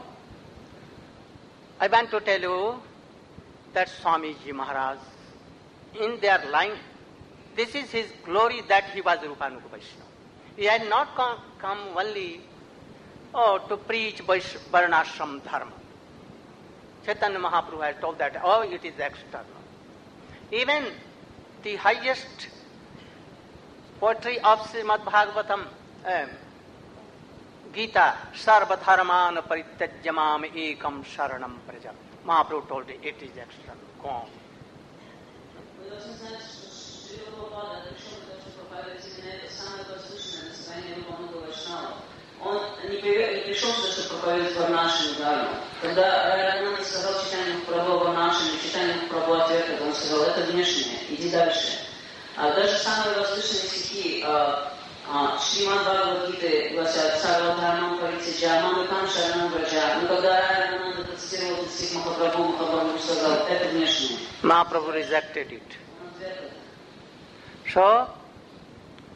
I want to tell you that Swamiji Maharaj, in their line, this is his glory that he was Rupanuga Vaishnava. He had not come, come only oh, to preach Varnashram Dharma. Chaitanya Mahaprabhu has told that, oh, it is external. Even the highest poetry of Srimad Bhagavatam, um, Gita, Sarva Dharmana Parityajamam Ekam Sharanam Praja. Mahaprabhu told it, it is external. Go on. Вы должны знать, что Шрила Прабхупада пришел для того, чтобы проповедовать именно это самое возвышенное настроение Рупануга Вайшнава. Он не пришел для того, чтобы проповедовать Варнашину Дхарму. Когда Рагананда сказал Чайтанья Махапрабху Варнашину, Чайтанья Махапрабху ответил, он сказал, это внешнее, иди дальше. А даже самые возвышенные стихи Шримад Бхагавад-гиты гласят «Сарва Дхармам Паритяджа, Мамикам Шаранам Враджа». Но когда Рагананда процитировал этот стих Махапрабху, Махапрабху сказал, это внешнее. Mahaprabhu rejected it. So,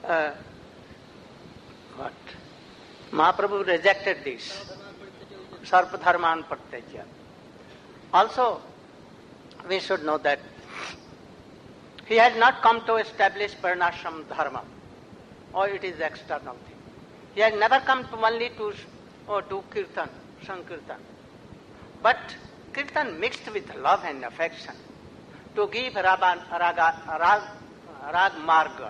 uh, what? Mahaprabhu rejected this. Sarva dharman pratyajya. Also, we should know that he had not come to establish varnashram dharma, or it is external thing. He had never come to only to or do kirtan, sankirtan. But kirtan mixed with love and affection to give raga, raga, rag, rag marga,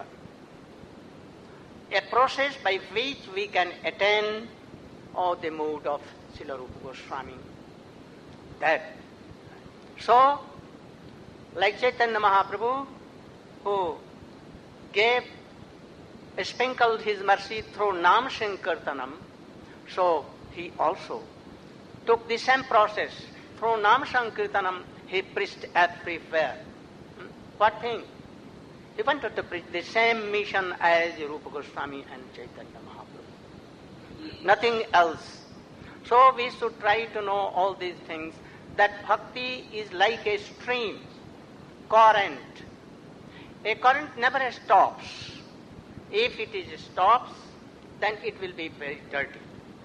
a process by which we can attain all the mood of Srila Rupa Goswami. That. So, like Chaitanya Mahaprabhu, who gave, sprinkled his mercy through Nam Sankirtanam, so he also took the same process. Through Nam Sankirtanam, he preached everywhere. Hmm? What thing? He wanted to preach the same mission as Rupa Goswami and Chaitanya Mahaprabhu. Nothing else. So we should try to know all these things, that bhakti is like a stream, current. A current never stops. If it is stops, then it will be very dirty.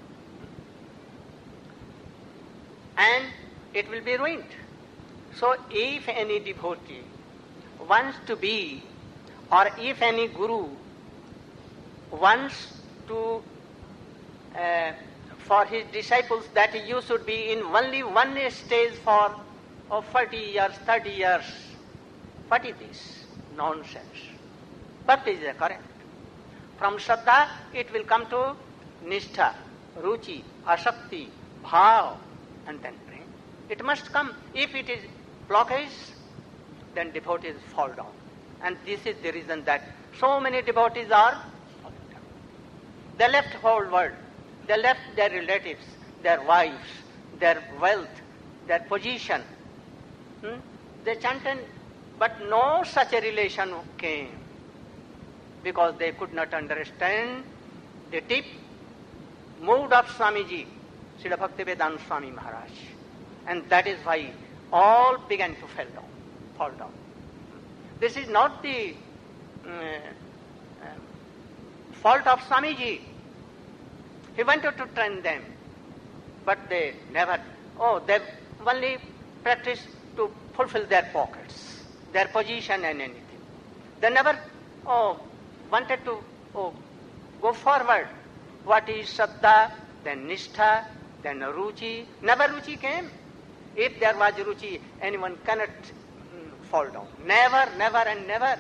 And it will be ruined. So if any devotee wants to be, or if any guru wants to, uh, for his disciples, that you should be in only one stage for oh, forty years, thirty years, what is this? Nonsense. Bhakti is a current. From Shraddha, it will come to Nishtha, Ruchi, Asakti, Bhav, and then prem. It must come. If it is blockage, then devotees fall down. And this is the reason that so many devotees are falling down. They left whole world. They left their relatives, their wives, their wealth, their position. Hmm? They chanted, but no such a relation came, because they could not understand the deep mood of Swamiji, Srila Bhaktivedanta Swami Maharaj. And that is why all began to fall down. Fall down. This is not the uh, uh, fault of Swamiji. He wanted to train them, but they never, oh, they only practiced to fulfill their pockets, their position and anything. They never, oh, wanted to oh, go forward. What is Shraddha, then Nishtha, then Ruchi. Never Ruchi came. If there was Ruchi, anyone cannot mm, fall down. Never, never and never.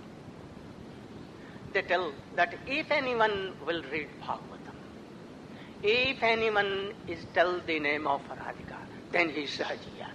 They tell that if anyone will read Bhagavatam, if anyone is tell the name of Radhika, then he is Sahajiya.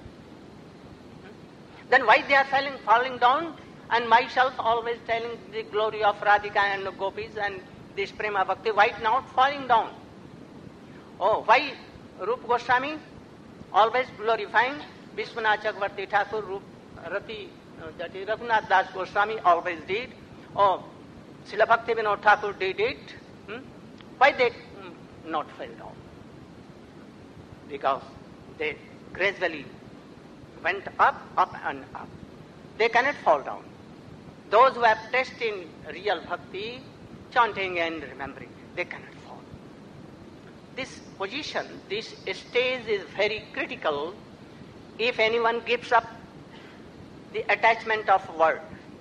Then why they are falling, falling down? And myself always telling the glory of Radhika and Gopis and this Prema Bhakti, why not falling down? Oh, why Rupa Goswami always glorifying Vishwanath Chakravarti Thakur, Rup, Rati, uh, that is Raghunath Das Goswami always did. Oh, Srila Bhakti Vinod Thakur did it. Hmm? Why they mm, not fell down? Because they gradually went up, up and up. They cannot fall down. Those who have tasted in real bhakti, chanting and remembering, they cannot fall. This position, this stage is very critical if anyone gives up the attachment of word,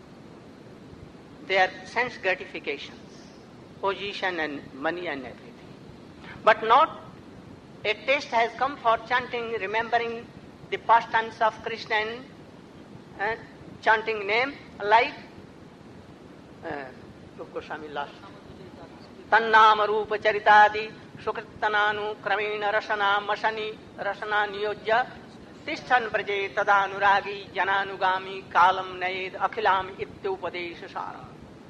their sense gratifications, position and money and everything. But not a taste has come for chanting, remembering the pastimes of Krishna and uh, chanting name like Rupa Goswami last. Tannama Rupa Charitadi Sukritananu Kramina Rasana Masani Rasana Niyojya Tishtan Praje Tadanuragi Jananugami Kalam Naid Akhilam Ityupadesha Sara.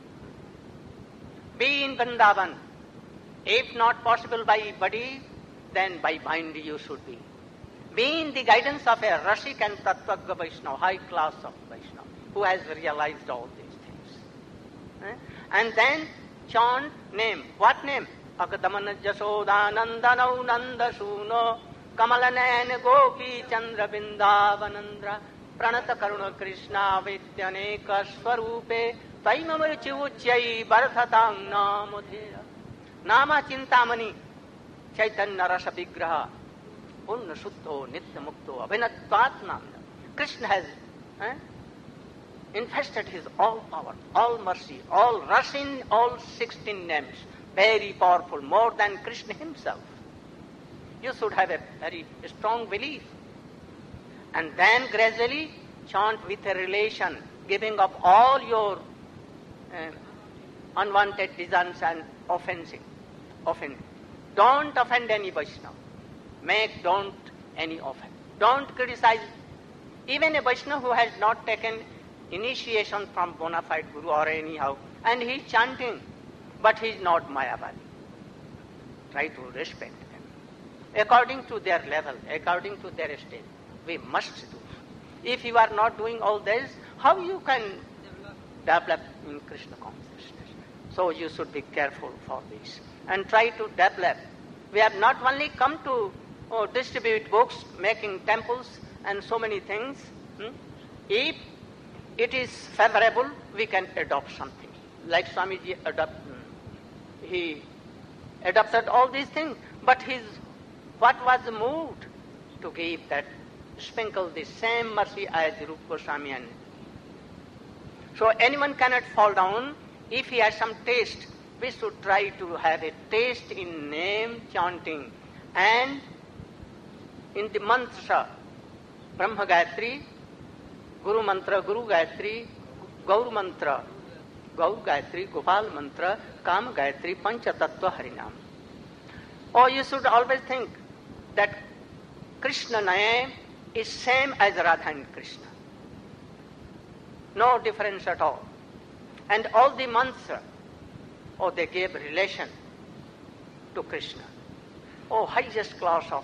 Be in Vrindavan. If not possible by body, then by mind you should be. Be in the guidance of a Rasik and Tattvagga Vaishnava, high class of Vaishnava, who has realized all these things. Eh? And then chant name. What name? Akadamana Jasodanandanau Nandasuno Kamalanan Gopi Chandra Bindavanandra Pranata Karuna Krishna Vidyaneka Swarupe Tvai mamarichi uchyai bharathatang namodheya nama chintamani chaitanya rasa vigraha punna suddho nitya mukto abhinatvat namna. Krishna has eh, infested his all power, all mercy, all rushing, all sixteen names. Very powerful, more than Krishna himself. You should have a very strong belief. And then gradually chant with a relation, giving up all your uh, unwanted desires and offensing. Offend. Don't offend any Vaishnava. Make don't any offend. Don't criticize even a Vaishnava who has not taken initiation from bona fide Guru or anyhow, and he is chanting, but he is not Mayavadi. Try to respect them. According to their level, according to their state, we must do. If you are not doing all this, how you can develop in Krishna consciousness? So you should be careful for this and try to develop. We have not only come to oh, distribute books, making temples and so many things. Hmm? If it is favorable, we can adopt something. Like Swamiji adopt, he adopted all these things, but his what was the mood to give that, sprinkle the same mercy as Rupa Goswami. And so anyone cannot fall down. If he has some taste, we should try to have a taste in name chanting and in the mantra, Brahma Gayatri, Guru Mantra, Guru Gayatri, Gaur Mantra, Gaur Gayatri, Gopal Mantra, Kam Gayatri, Pancha Tattva Harinam. Or you should always think that Krishna name is same as Radha and Krishna. No difference at all. And all the mantra, oh, they gave relation to Krishna. Oh, highest class of.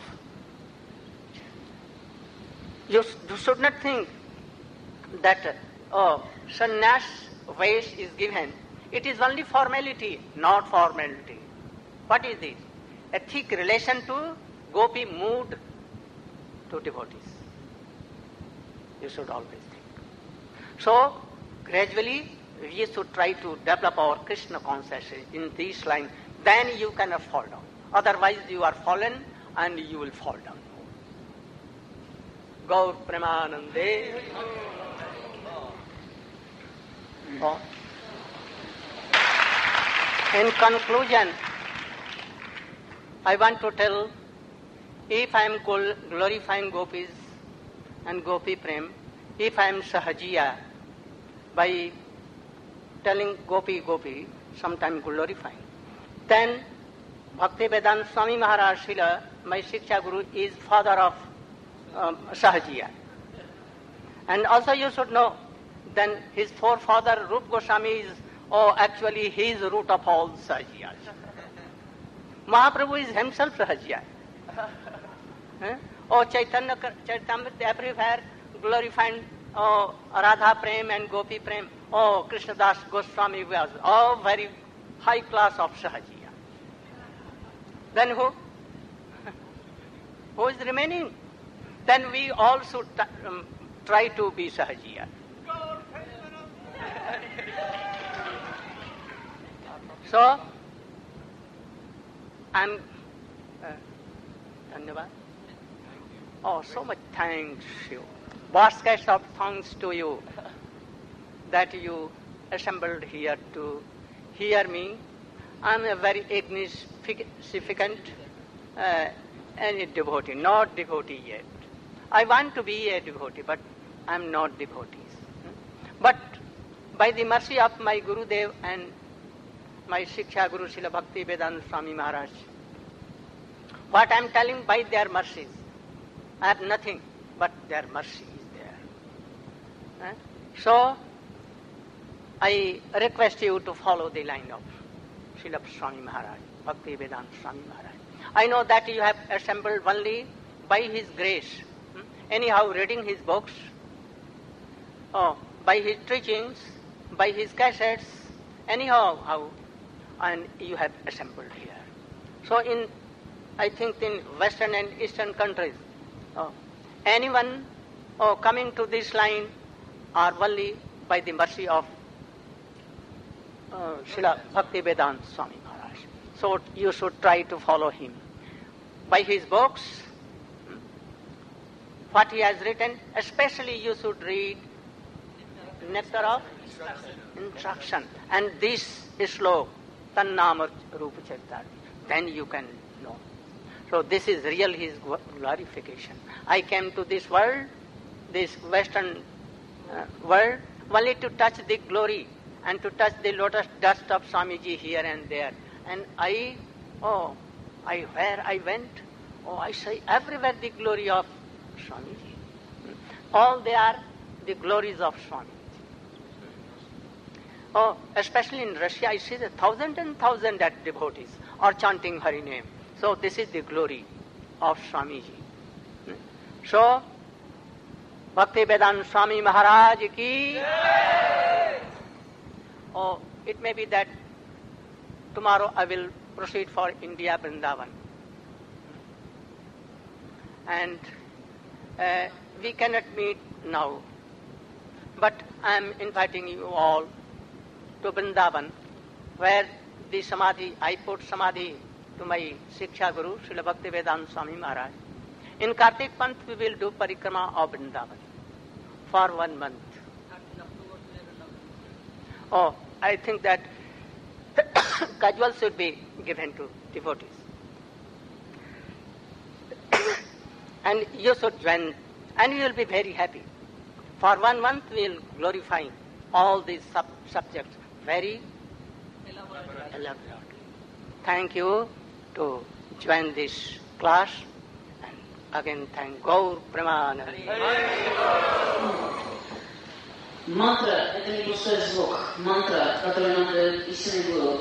You should not think that uh, sannyas Vesh is given. It is only formality, not formality. What is this? A thick relation to gopi mood to devotees. You should always think. So, gradually, we should try to develop our Krishna consciousness in this line. Then you cannot fall down. Otherwise, you are fallen and you will fall down. Gaur Premanande. Oh. In conclusion, I want to tell, if I am glorifying gopis and gopi prem, if I am sahajiya, by telling gopi gopi, sometimes glorifying, then Bhaktivedanta Swami Maharaj Srila, my Shiksha Guru, is father of um, sahajiya. And also you should know, then his forefather Rupa Goswami is, oh, actually he is the root of all sahajiyas. Mahaprabhu is himself sahajiya. eh? Oh, Chaitanya Charitamrita everywhere glorifying oh, Radha Prem and Gopi Prem. Oh, Krishnadas Goswami was oh, very high class of sahajiya. Then who? Who is remaining? Then we all should t- um, try to be sahajiya. So, I'm, uh, Dhanyavad. Oh, so much thanks you. Baskets of thanks to you that you assembled here to hear me. I'm a very insignificant uh, and a devotee, not devotee yet. I want to be a devotee, but I'm not devotee. But by the mercy of my Gurudev and my Shiksha Guru Srila Bhaktivedanta Swami Maharaj, what I am telling by their mercies, I have nothing but their mercy is there. Eh? So, I request you to follow the line of Srila Swami Maharaj, Bhaktivedanta Swami Maharaj. I know that you have assembled only by his grace. Hmm? Anyhow, reading his books, oh, by his teachings, by his cassettes, anyhow, how, and you have assembled here. So in, I think in Western and Eastern countries, oh, anyone oh, coming to this line are only by the mercy of uh, Srila Bhaktivedanta Swami Maharaj. So you should try to follow him. By his books, what he has written, especially you should read Nectar of Instruction. And this slok, Tannam Rupa Charitari. Then you can know. So this is real his glorification. I came to this world, this Western uh, world, only to touch the glory and to touch the lotus dust of Swamiji here and there. And I, oh, I where I went, oh, I see everywhere the glory of Swamiji. All they are the glories of Swamiji. Oh, especially in Russia, I see the thousand and thousand that devotees are chanting Hari name. So this is the glory of Swamiji. So, Bhaktivedanta Swami Maharaj ki. Oh, it may be that tomorrow I will proceed for India, Vrindavan. And uh, we cannot meet now. But I am inviting you all to Vrindavan, where the Samadhi, I put Samadhi to my Shiksha Guru, Srila Bhaktivedanta Swami Maharaj. In Kartik Panth, we will do Parikrama of Vrindavan for one month. Oh, I think that casual should be given to devotees. And you should join, and you will be very happy. For one month, we will glorify all these sub- subjects very elaborately. Thank you to join this class. And again, thank Gaur Premanand. Мантра – это не пустой звук. Мантра, которую нам дает истинный Гуру.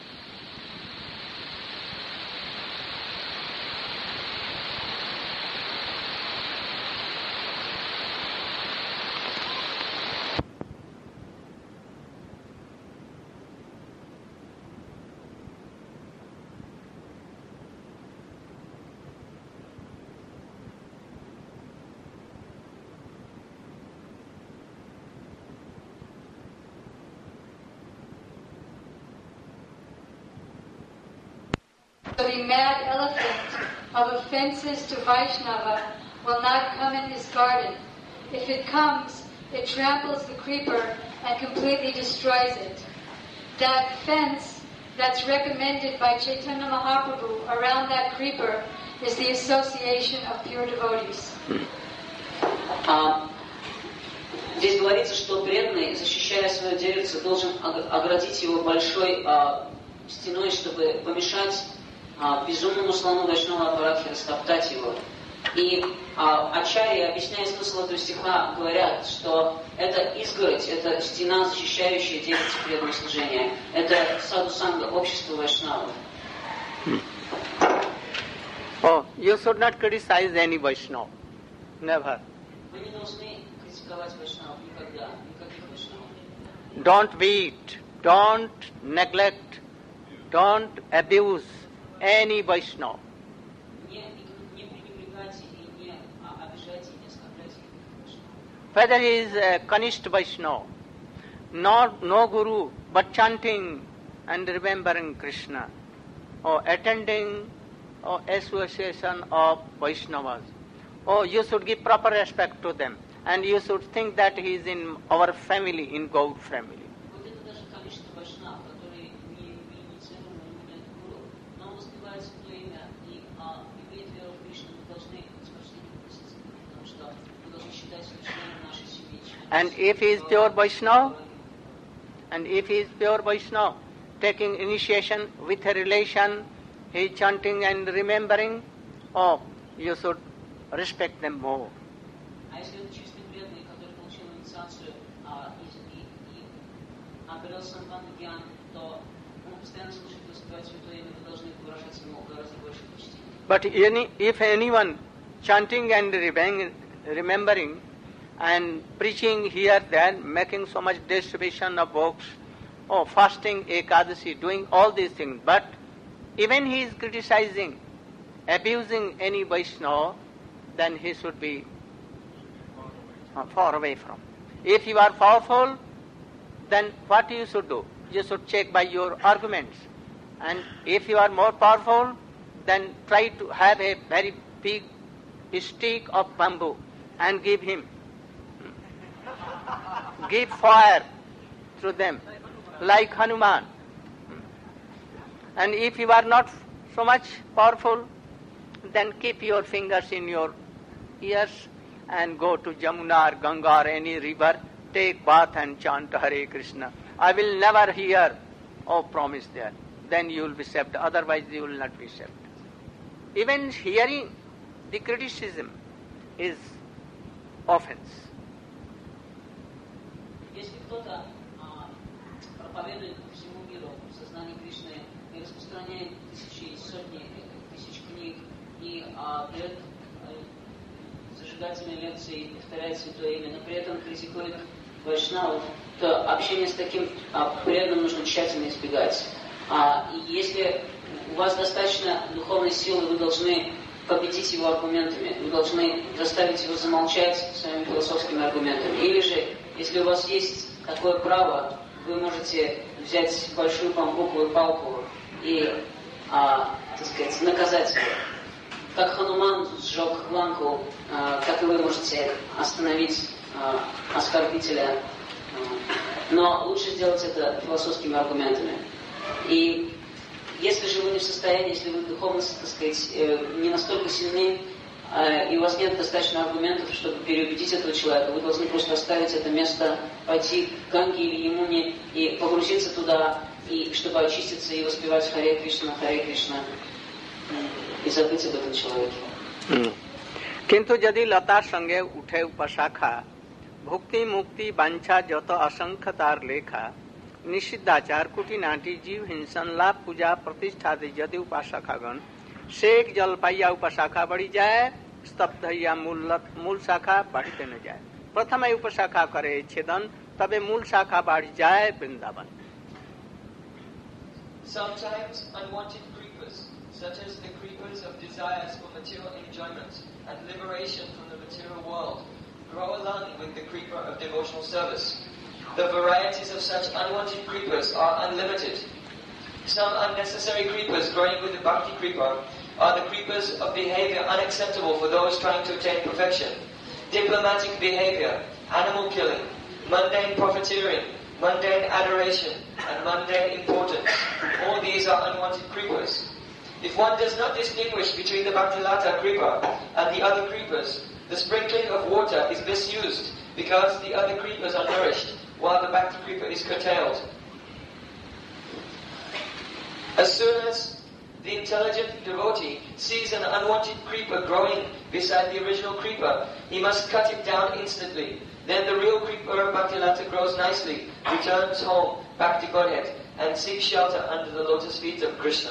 So the mad elephant of offenses to Vaishnava will not come in his garden. If it comes, it tramples the creeper and completely destroys it. That fence that's recommended by Chaitanya Mahaprabhu around that creeper is the association of pure devotees. А, здесь говорится, что преданный, защищая свое деревце, должен оградить его большой а, стеной, чтобы помешать а, безумному слону Вайшнава Апарадхи растоптать его. И а, ачарьи, объясняя смысл этого стиха, говорят, что это изгородь, это стена, защищающая деревце преданного служения. Это саду-санга, общество Вайшнавов. Oh, you should not criticize any Vaishnava. Never. Вы не должны критиковать Вайшнавов никогда, никаких Вайшнавов. Don't beat, don't neglect, don't abuse any Vaishnava. Не, не пренебрегайте и не обижайте, и не оскорбляйте Вайшнавов. Whether he is a Kanishta Vaishnava, not, no Guru, but chanting and remembering Krishna, or attending or association of Vaishnavas. Oh, you should give proper respect to them, and you should think that he is in our family, in Gaur family. Вот это даже количество вайшнав, которые не инициированы, не имеют гуру, но он воспевает святое имя и а, имеет веру в Кришну, мы должны с почтением относиться к ним, потому что мы должны считать их членом нашей семьи. And if he is pure Vaishnava, and if he is pure Vaishnava, taking initiation with a relation, he is chanting and remembering, oh, you should respect them more. А если это чистый преданный, который получил инициацию а, и, и, и обрел самбандхьян, то он постоянно слушает воспевать святое имя, вы должны выражать ему гораздо больше почтения. But any, if anyone chanting and remembering and preaching here, there, making so much distribution of books, oh, fasting, Ekadasi, doing all these things, but even he is criticizing, abusing any Vaishnava, then he should be uh, far away from. If you are powerful, then what you should do? you should check by your arguments. And if you are more powerful, then try to have a very big stick of bamboo and give him. Give fire through them, like Hanuman. And if you are not so much powerful, then keep your fingers in your ears and go to Jamuna or Ganga or any river, take bath and chant Hare Krishna. I will never hear, oh, promise there. Then you will be saved, otherwise you will not be saved. Even hearing the criticism is offense. Если кто-то а, проповедует по всему миру сознание Кришны и распространяет тысячи и сотни тысяч книг и а, дает а, зажигательные лекции и повторяет святое имя, но при этом критикует вайшнавов, то общение с таким а, преданным нужно тщательно избегать. А, и если у вас достаточно духовной силы, вы должны победить его аргументами, вы должны заставить его замолчать своими философскими аргументами. Или же, если у вас есть такое право, вы можете взять большую бамбуковую палку и, а, так сказать, наказать его. Как Хануман сжег ланку, а, так и вы можете остановить а, оскорбителя. Но лучше сделать это философскими аргументами. И если же вы не в состоянии, если вы духовно, так сказать, не настолько сильны, и у вас нет достаточно аргументов, чтобы переубедить этого человека, вы должны просто оставить это место, пойти к Ганге или Ямуне и погрузиться туда, и чтобы очиститься и воспевать Харе Кришна, Харе Кришна, и забыть об этом человеке. किंतु यदि लता संगे उठे उपशाखा भुक्ति मुक्ति वांछा जत असंख्य तार लेखा निषिद्धाचार कुटी नाटी जीव हिंसन लाभ पूजा प्रतिष्ठा यदि उपासकागण शेख जल पाइया उपशाखा बढ़ी जाए स्तब्ध या मूल मूल शाखा बढ़ते न जाए प्रथम उपशाखा करे छेदन तबे मूल शाखा बढ़ जाए Vrindavan. Sometimes unwanted creepers, such as the creepers of desires for material enjoyment and liberation from the material world, grow along with the creeper of devotional service. The varieties of such unwanted creepers are unlimited. Some unnecessary creepers growing with the bhakti creeper are the creepers of behavior unacceptable for those trying to attain perfection. Diplomatic behavior, animal killing, mundane profiteering, mundane adoration, and mundane importance. All these are unwanted creepers. If one does not distinguish between the Bhaktilata creeper and the other creepers, the sprinkling of water is misused because the other creepers are nourished, while the Bhakti creeper is curtailed. As soon as the intelligent devotee sees an unwanted creeper growing beside the original creeper, he must cut it down instantly. Then the real creeper of Bhaktilata grows nicely, returns home, back to Godhead, and seeks shelter under the lotus feet of Krishna.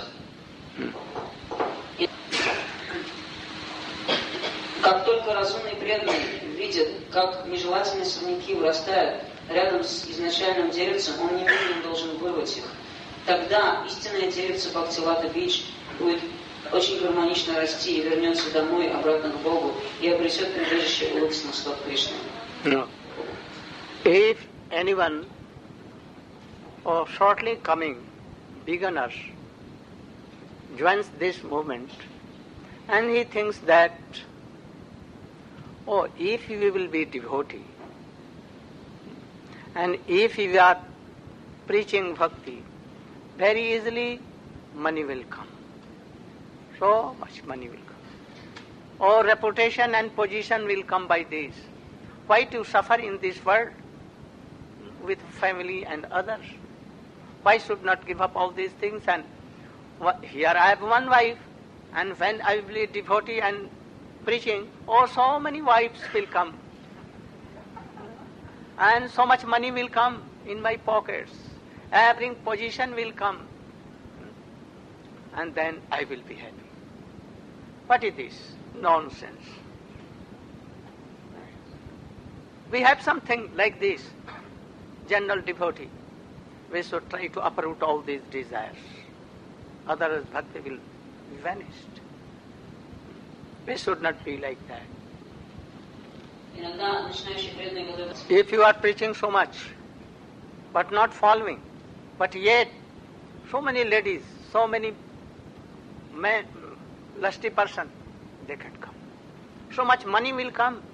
Как только разумный преданный видит, как нежелательные сорняки вырастают рядом с изначальным деревцем, он немедленно должен вырвать их. Тогда истинное деревце Бхактилата Бидж будет очень гармонично расти и вернется домой, обратно к Богу, и обретет прибежище у лотосных стоп Кришны. No. If anyone or shortly coming beginners joins this movement and he thinks that, oh, if we will be devotee and if we are preaching bhakti, very easily money will come. So much money will come. Or reputation and position will come by this. Why to suffer in this world with family and others? Why should not give up all these things? And here I have one wife, and when I will be devotee and preaching, oh, so many wives will come. And so much money will come in my pockets. Every position will come. And then I will be happy. What is this? Nonsense. We have something like this, general devotee. We should try to uproot all these desires. Otherwise bhakti will be vanished. We should not be like that. If you are preaching so much, but not following, But yet, so many ladies, so many men, lusty person, they can come. So much money will come.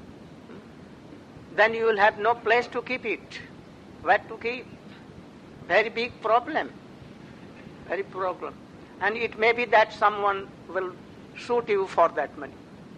Then you will have no place to keep it. Where to keep? Very big problem. Very problem. And it may be that someone will shoot you for that money.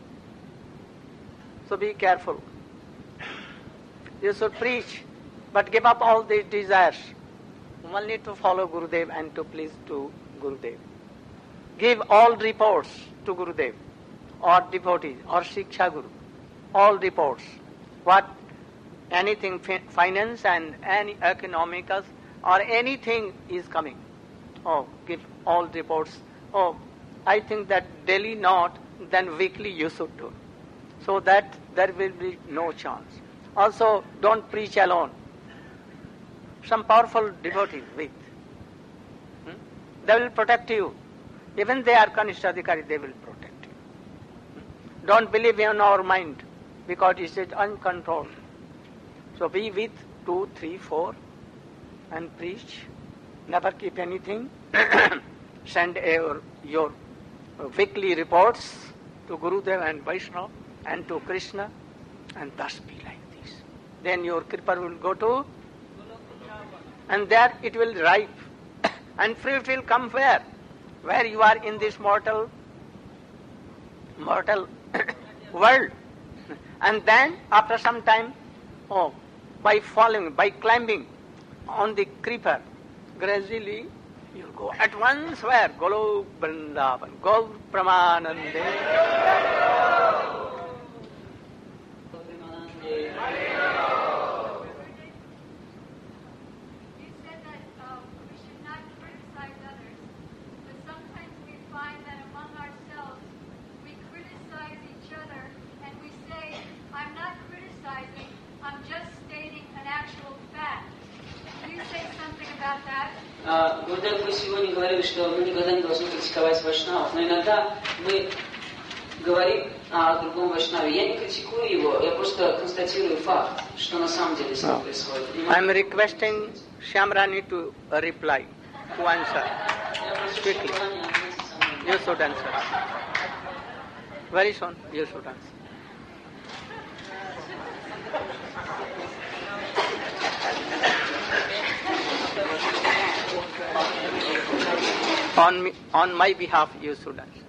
So be careful. You should preach, but give up all these desires. Only to follow Gurudev and to please to Gurudev. Give all reports to Gurudev, or devotees, or Shiksha Guru. All reports. What, anything, finance and any economicals, or anything is coming. Oh, give all reports. Oh, I think that daily not, then weekly you should do. So that there will be no chance. Also, don't preach alone. Some powerful devotees with. Hmm? They will protect you. Even they are Kanishthadhikari, they will protect you. Hmm? Don't believe in our mind, because it is uncontrolled. So be with two, three, four, and preach. Never keep anything. Send your, your weekly reports to Gurudev and Vaishnava and to Krishna, and thus be like this. Then your kripa will go to, and there it will ripe, and fruit will come where? Where you are in this mortal, mortal world. And then after some time, oh, by falling, by climbing on the creeper, gradually you go at once where? Golok Vrindavan, Gaur Pramanande. Гурдев, вы сегодня говорили, что мы никогда не должны критиковать вайшнавов, но иногда мы говорим о другом вайшнаве. Я не критикую его, я просто констатирую факт, что на самом деле с ним no. происходит. I am requesting Shyamrani to reply, to answer. Quickly. You should answer. Very soon, you should answer. On, me, on my behalf, you should answer.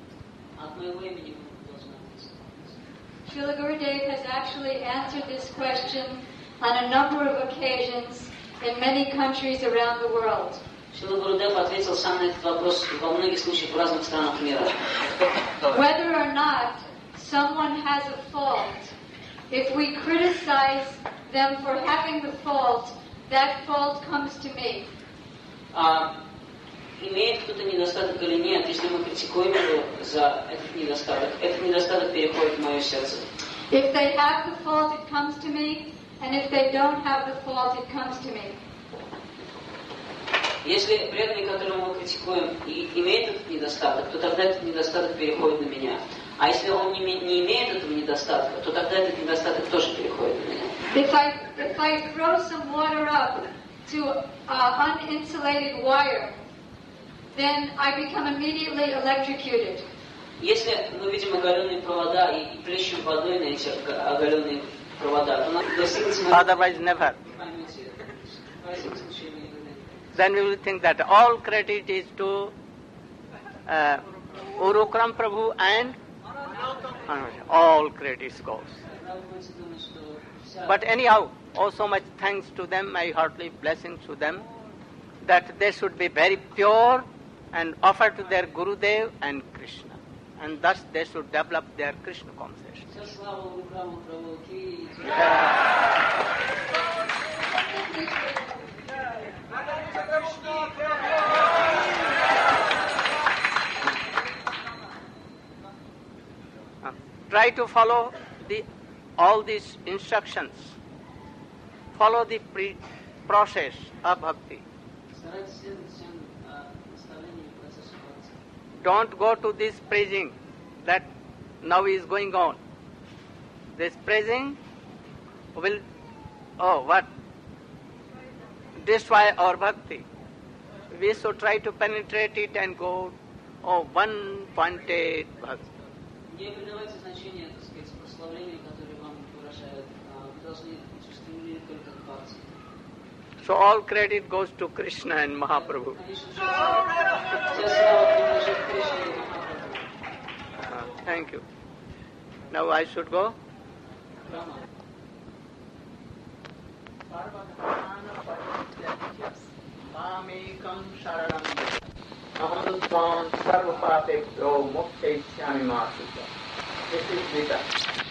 Srila Gurudev has actually answered this question on a number of occasions in many countries around the world. Шрила Гурудев ответил сам на этот вопрос во многих случаях в разных странах мира. Whether or not someone has a fault, if we criticize them for having the fault, that fault comes to me. Uh, Имеет кто-то недостаток или нет, если мы критикуем его за этот недостаток, этот недостаток переходит в мое сердце. If they have the fault, it comes to me, and if they don't have the fault, it comes to me. Если преданный, которого мы критикуем, и имеет этот недостаток, то тогда этот недостаток переходит на меня. А если он не, не имеет этого недостатка, то тогда этот недостаток тоже переходит на меня. If I, if I throw some water up to uh, uninsulated wire, then I become immediately electrocuted. Если мы видим оголенные провода и, и плещем водой на эти оголенные провода, то нам достигнется... Otherwise never. Then we will think that all credit is to uh, Urukram Prabhu and uh, all credits goes. But anyhow, oh so much thanks to them, my heartily blessings to them, that they should be very pure and offer to their Gurudev and Krishna. And thus they should develop their Krishna consciousness. Uh, try to follow the all these instructions. Follow the pre- process of bhakti. Don't go to this praising that now is going on. This praising will, oh what? Destroy our bhakti. we should try to penetrate it and go, oh, one pointed bhakti. Не придавайте значения, так сказать, прославлению, которые вам выражают. Вы должны стремиться только к бхакти. So all credit goes to Krishna and Mahaprabhu. Uh, thank you. Now I should go. Mamekam sharanam aham tvam sarvapapebhyo mukhyaisyami ma sutta. This is Gita.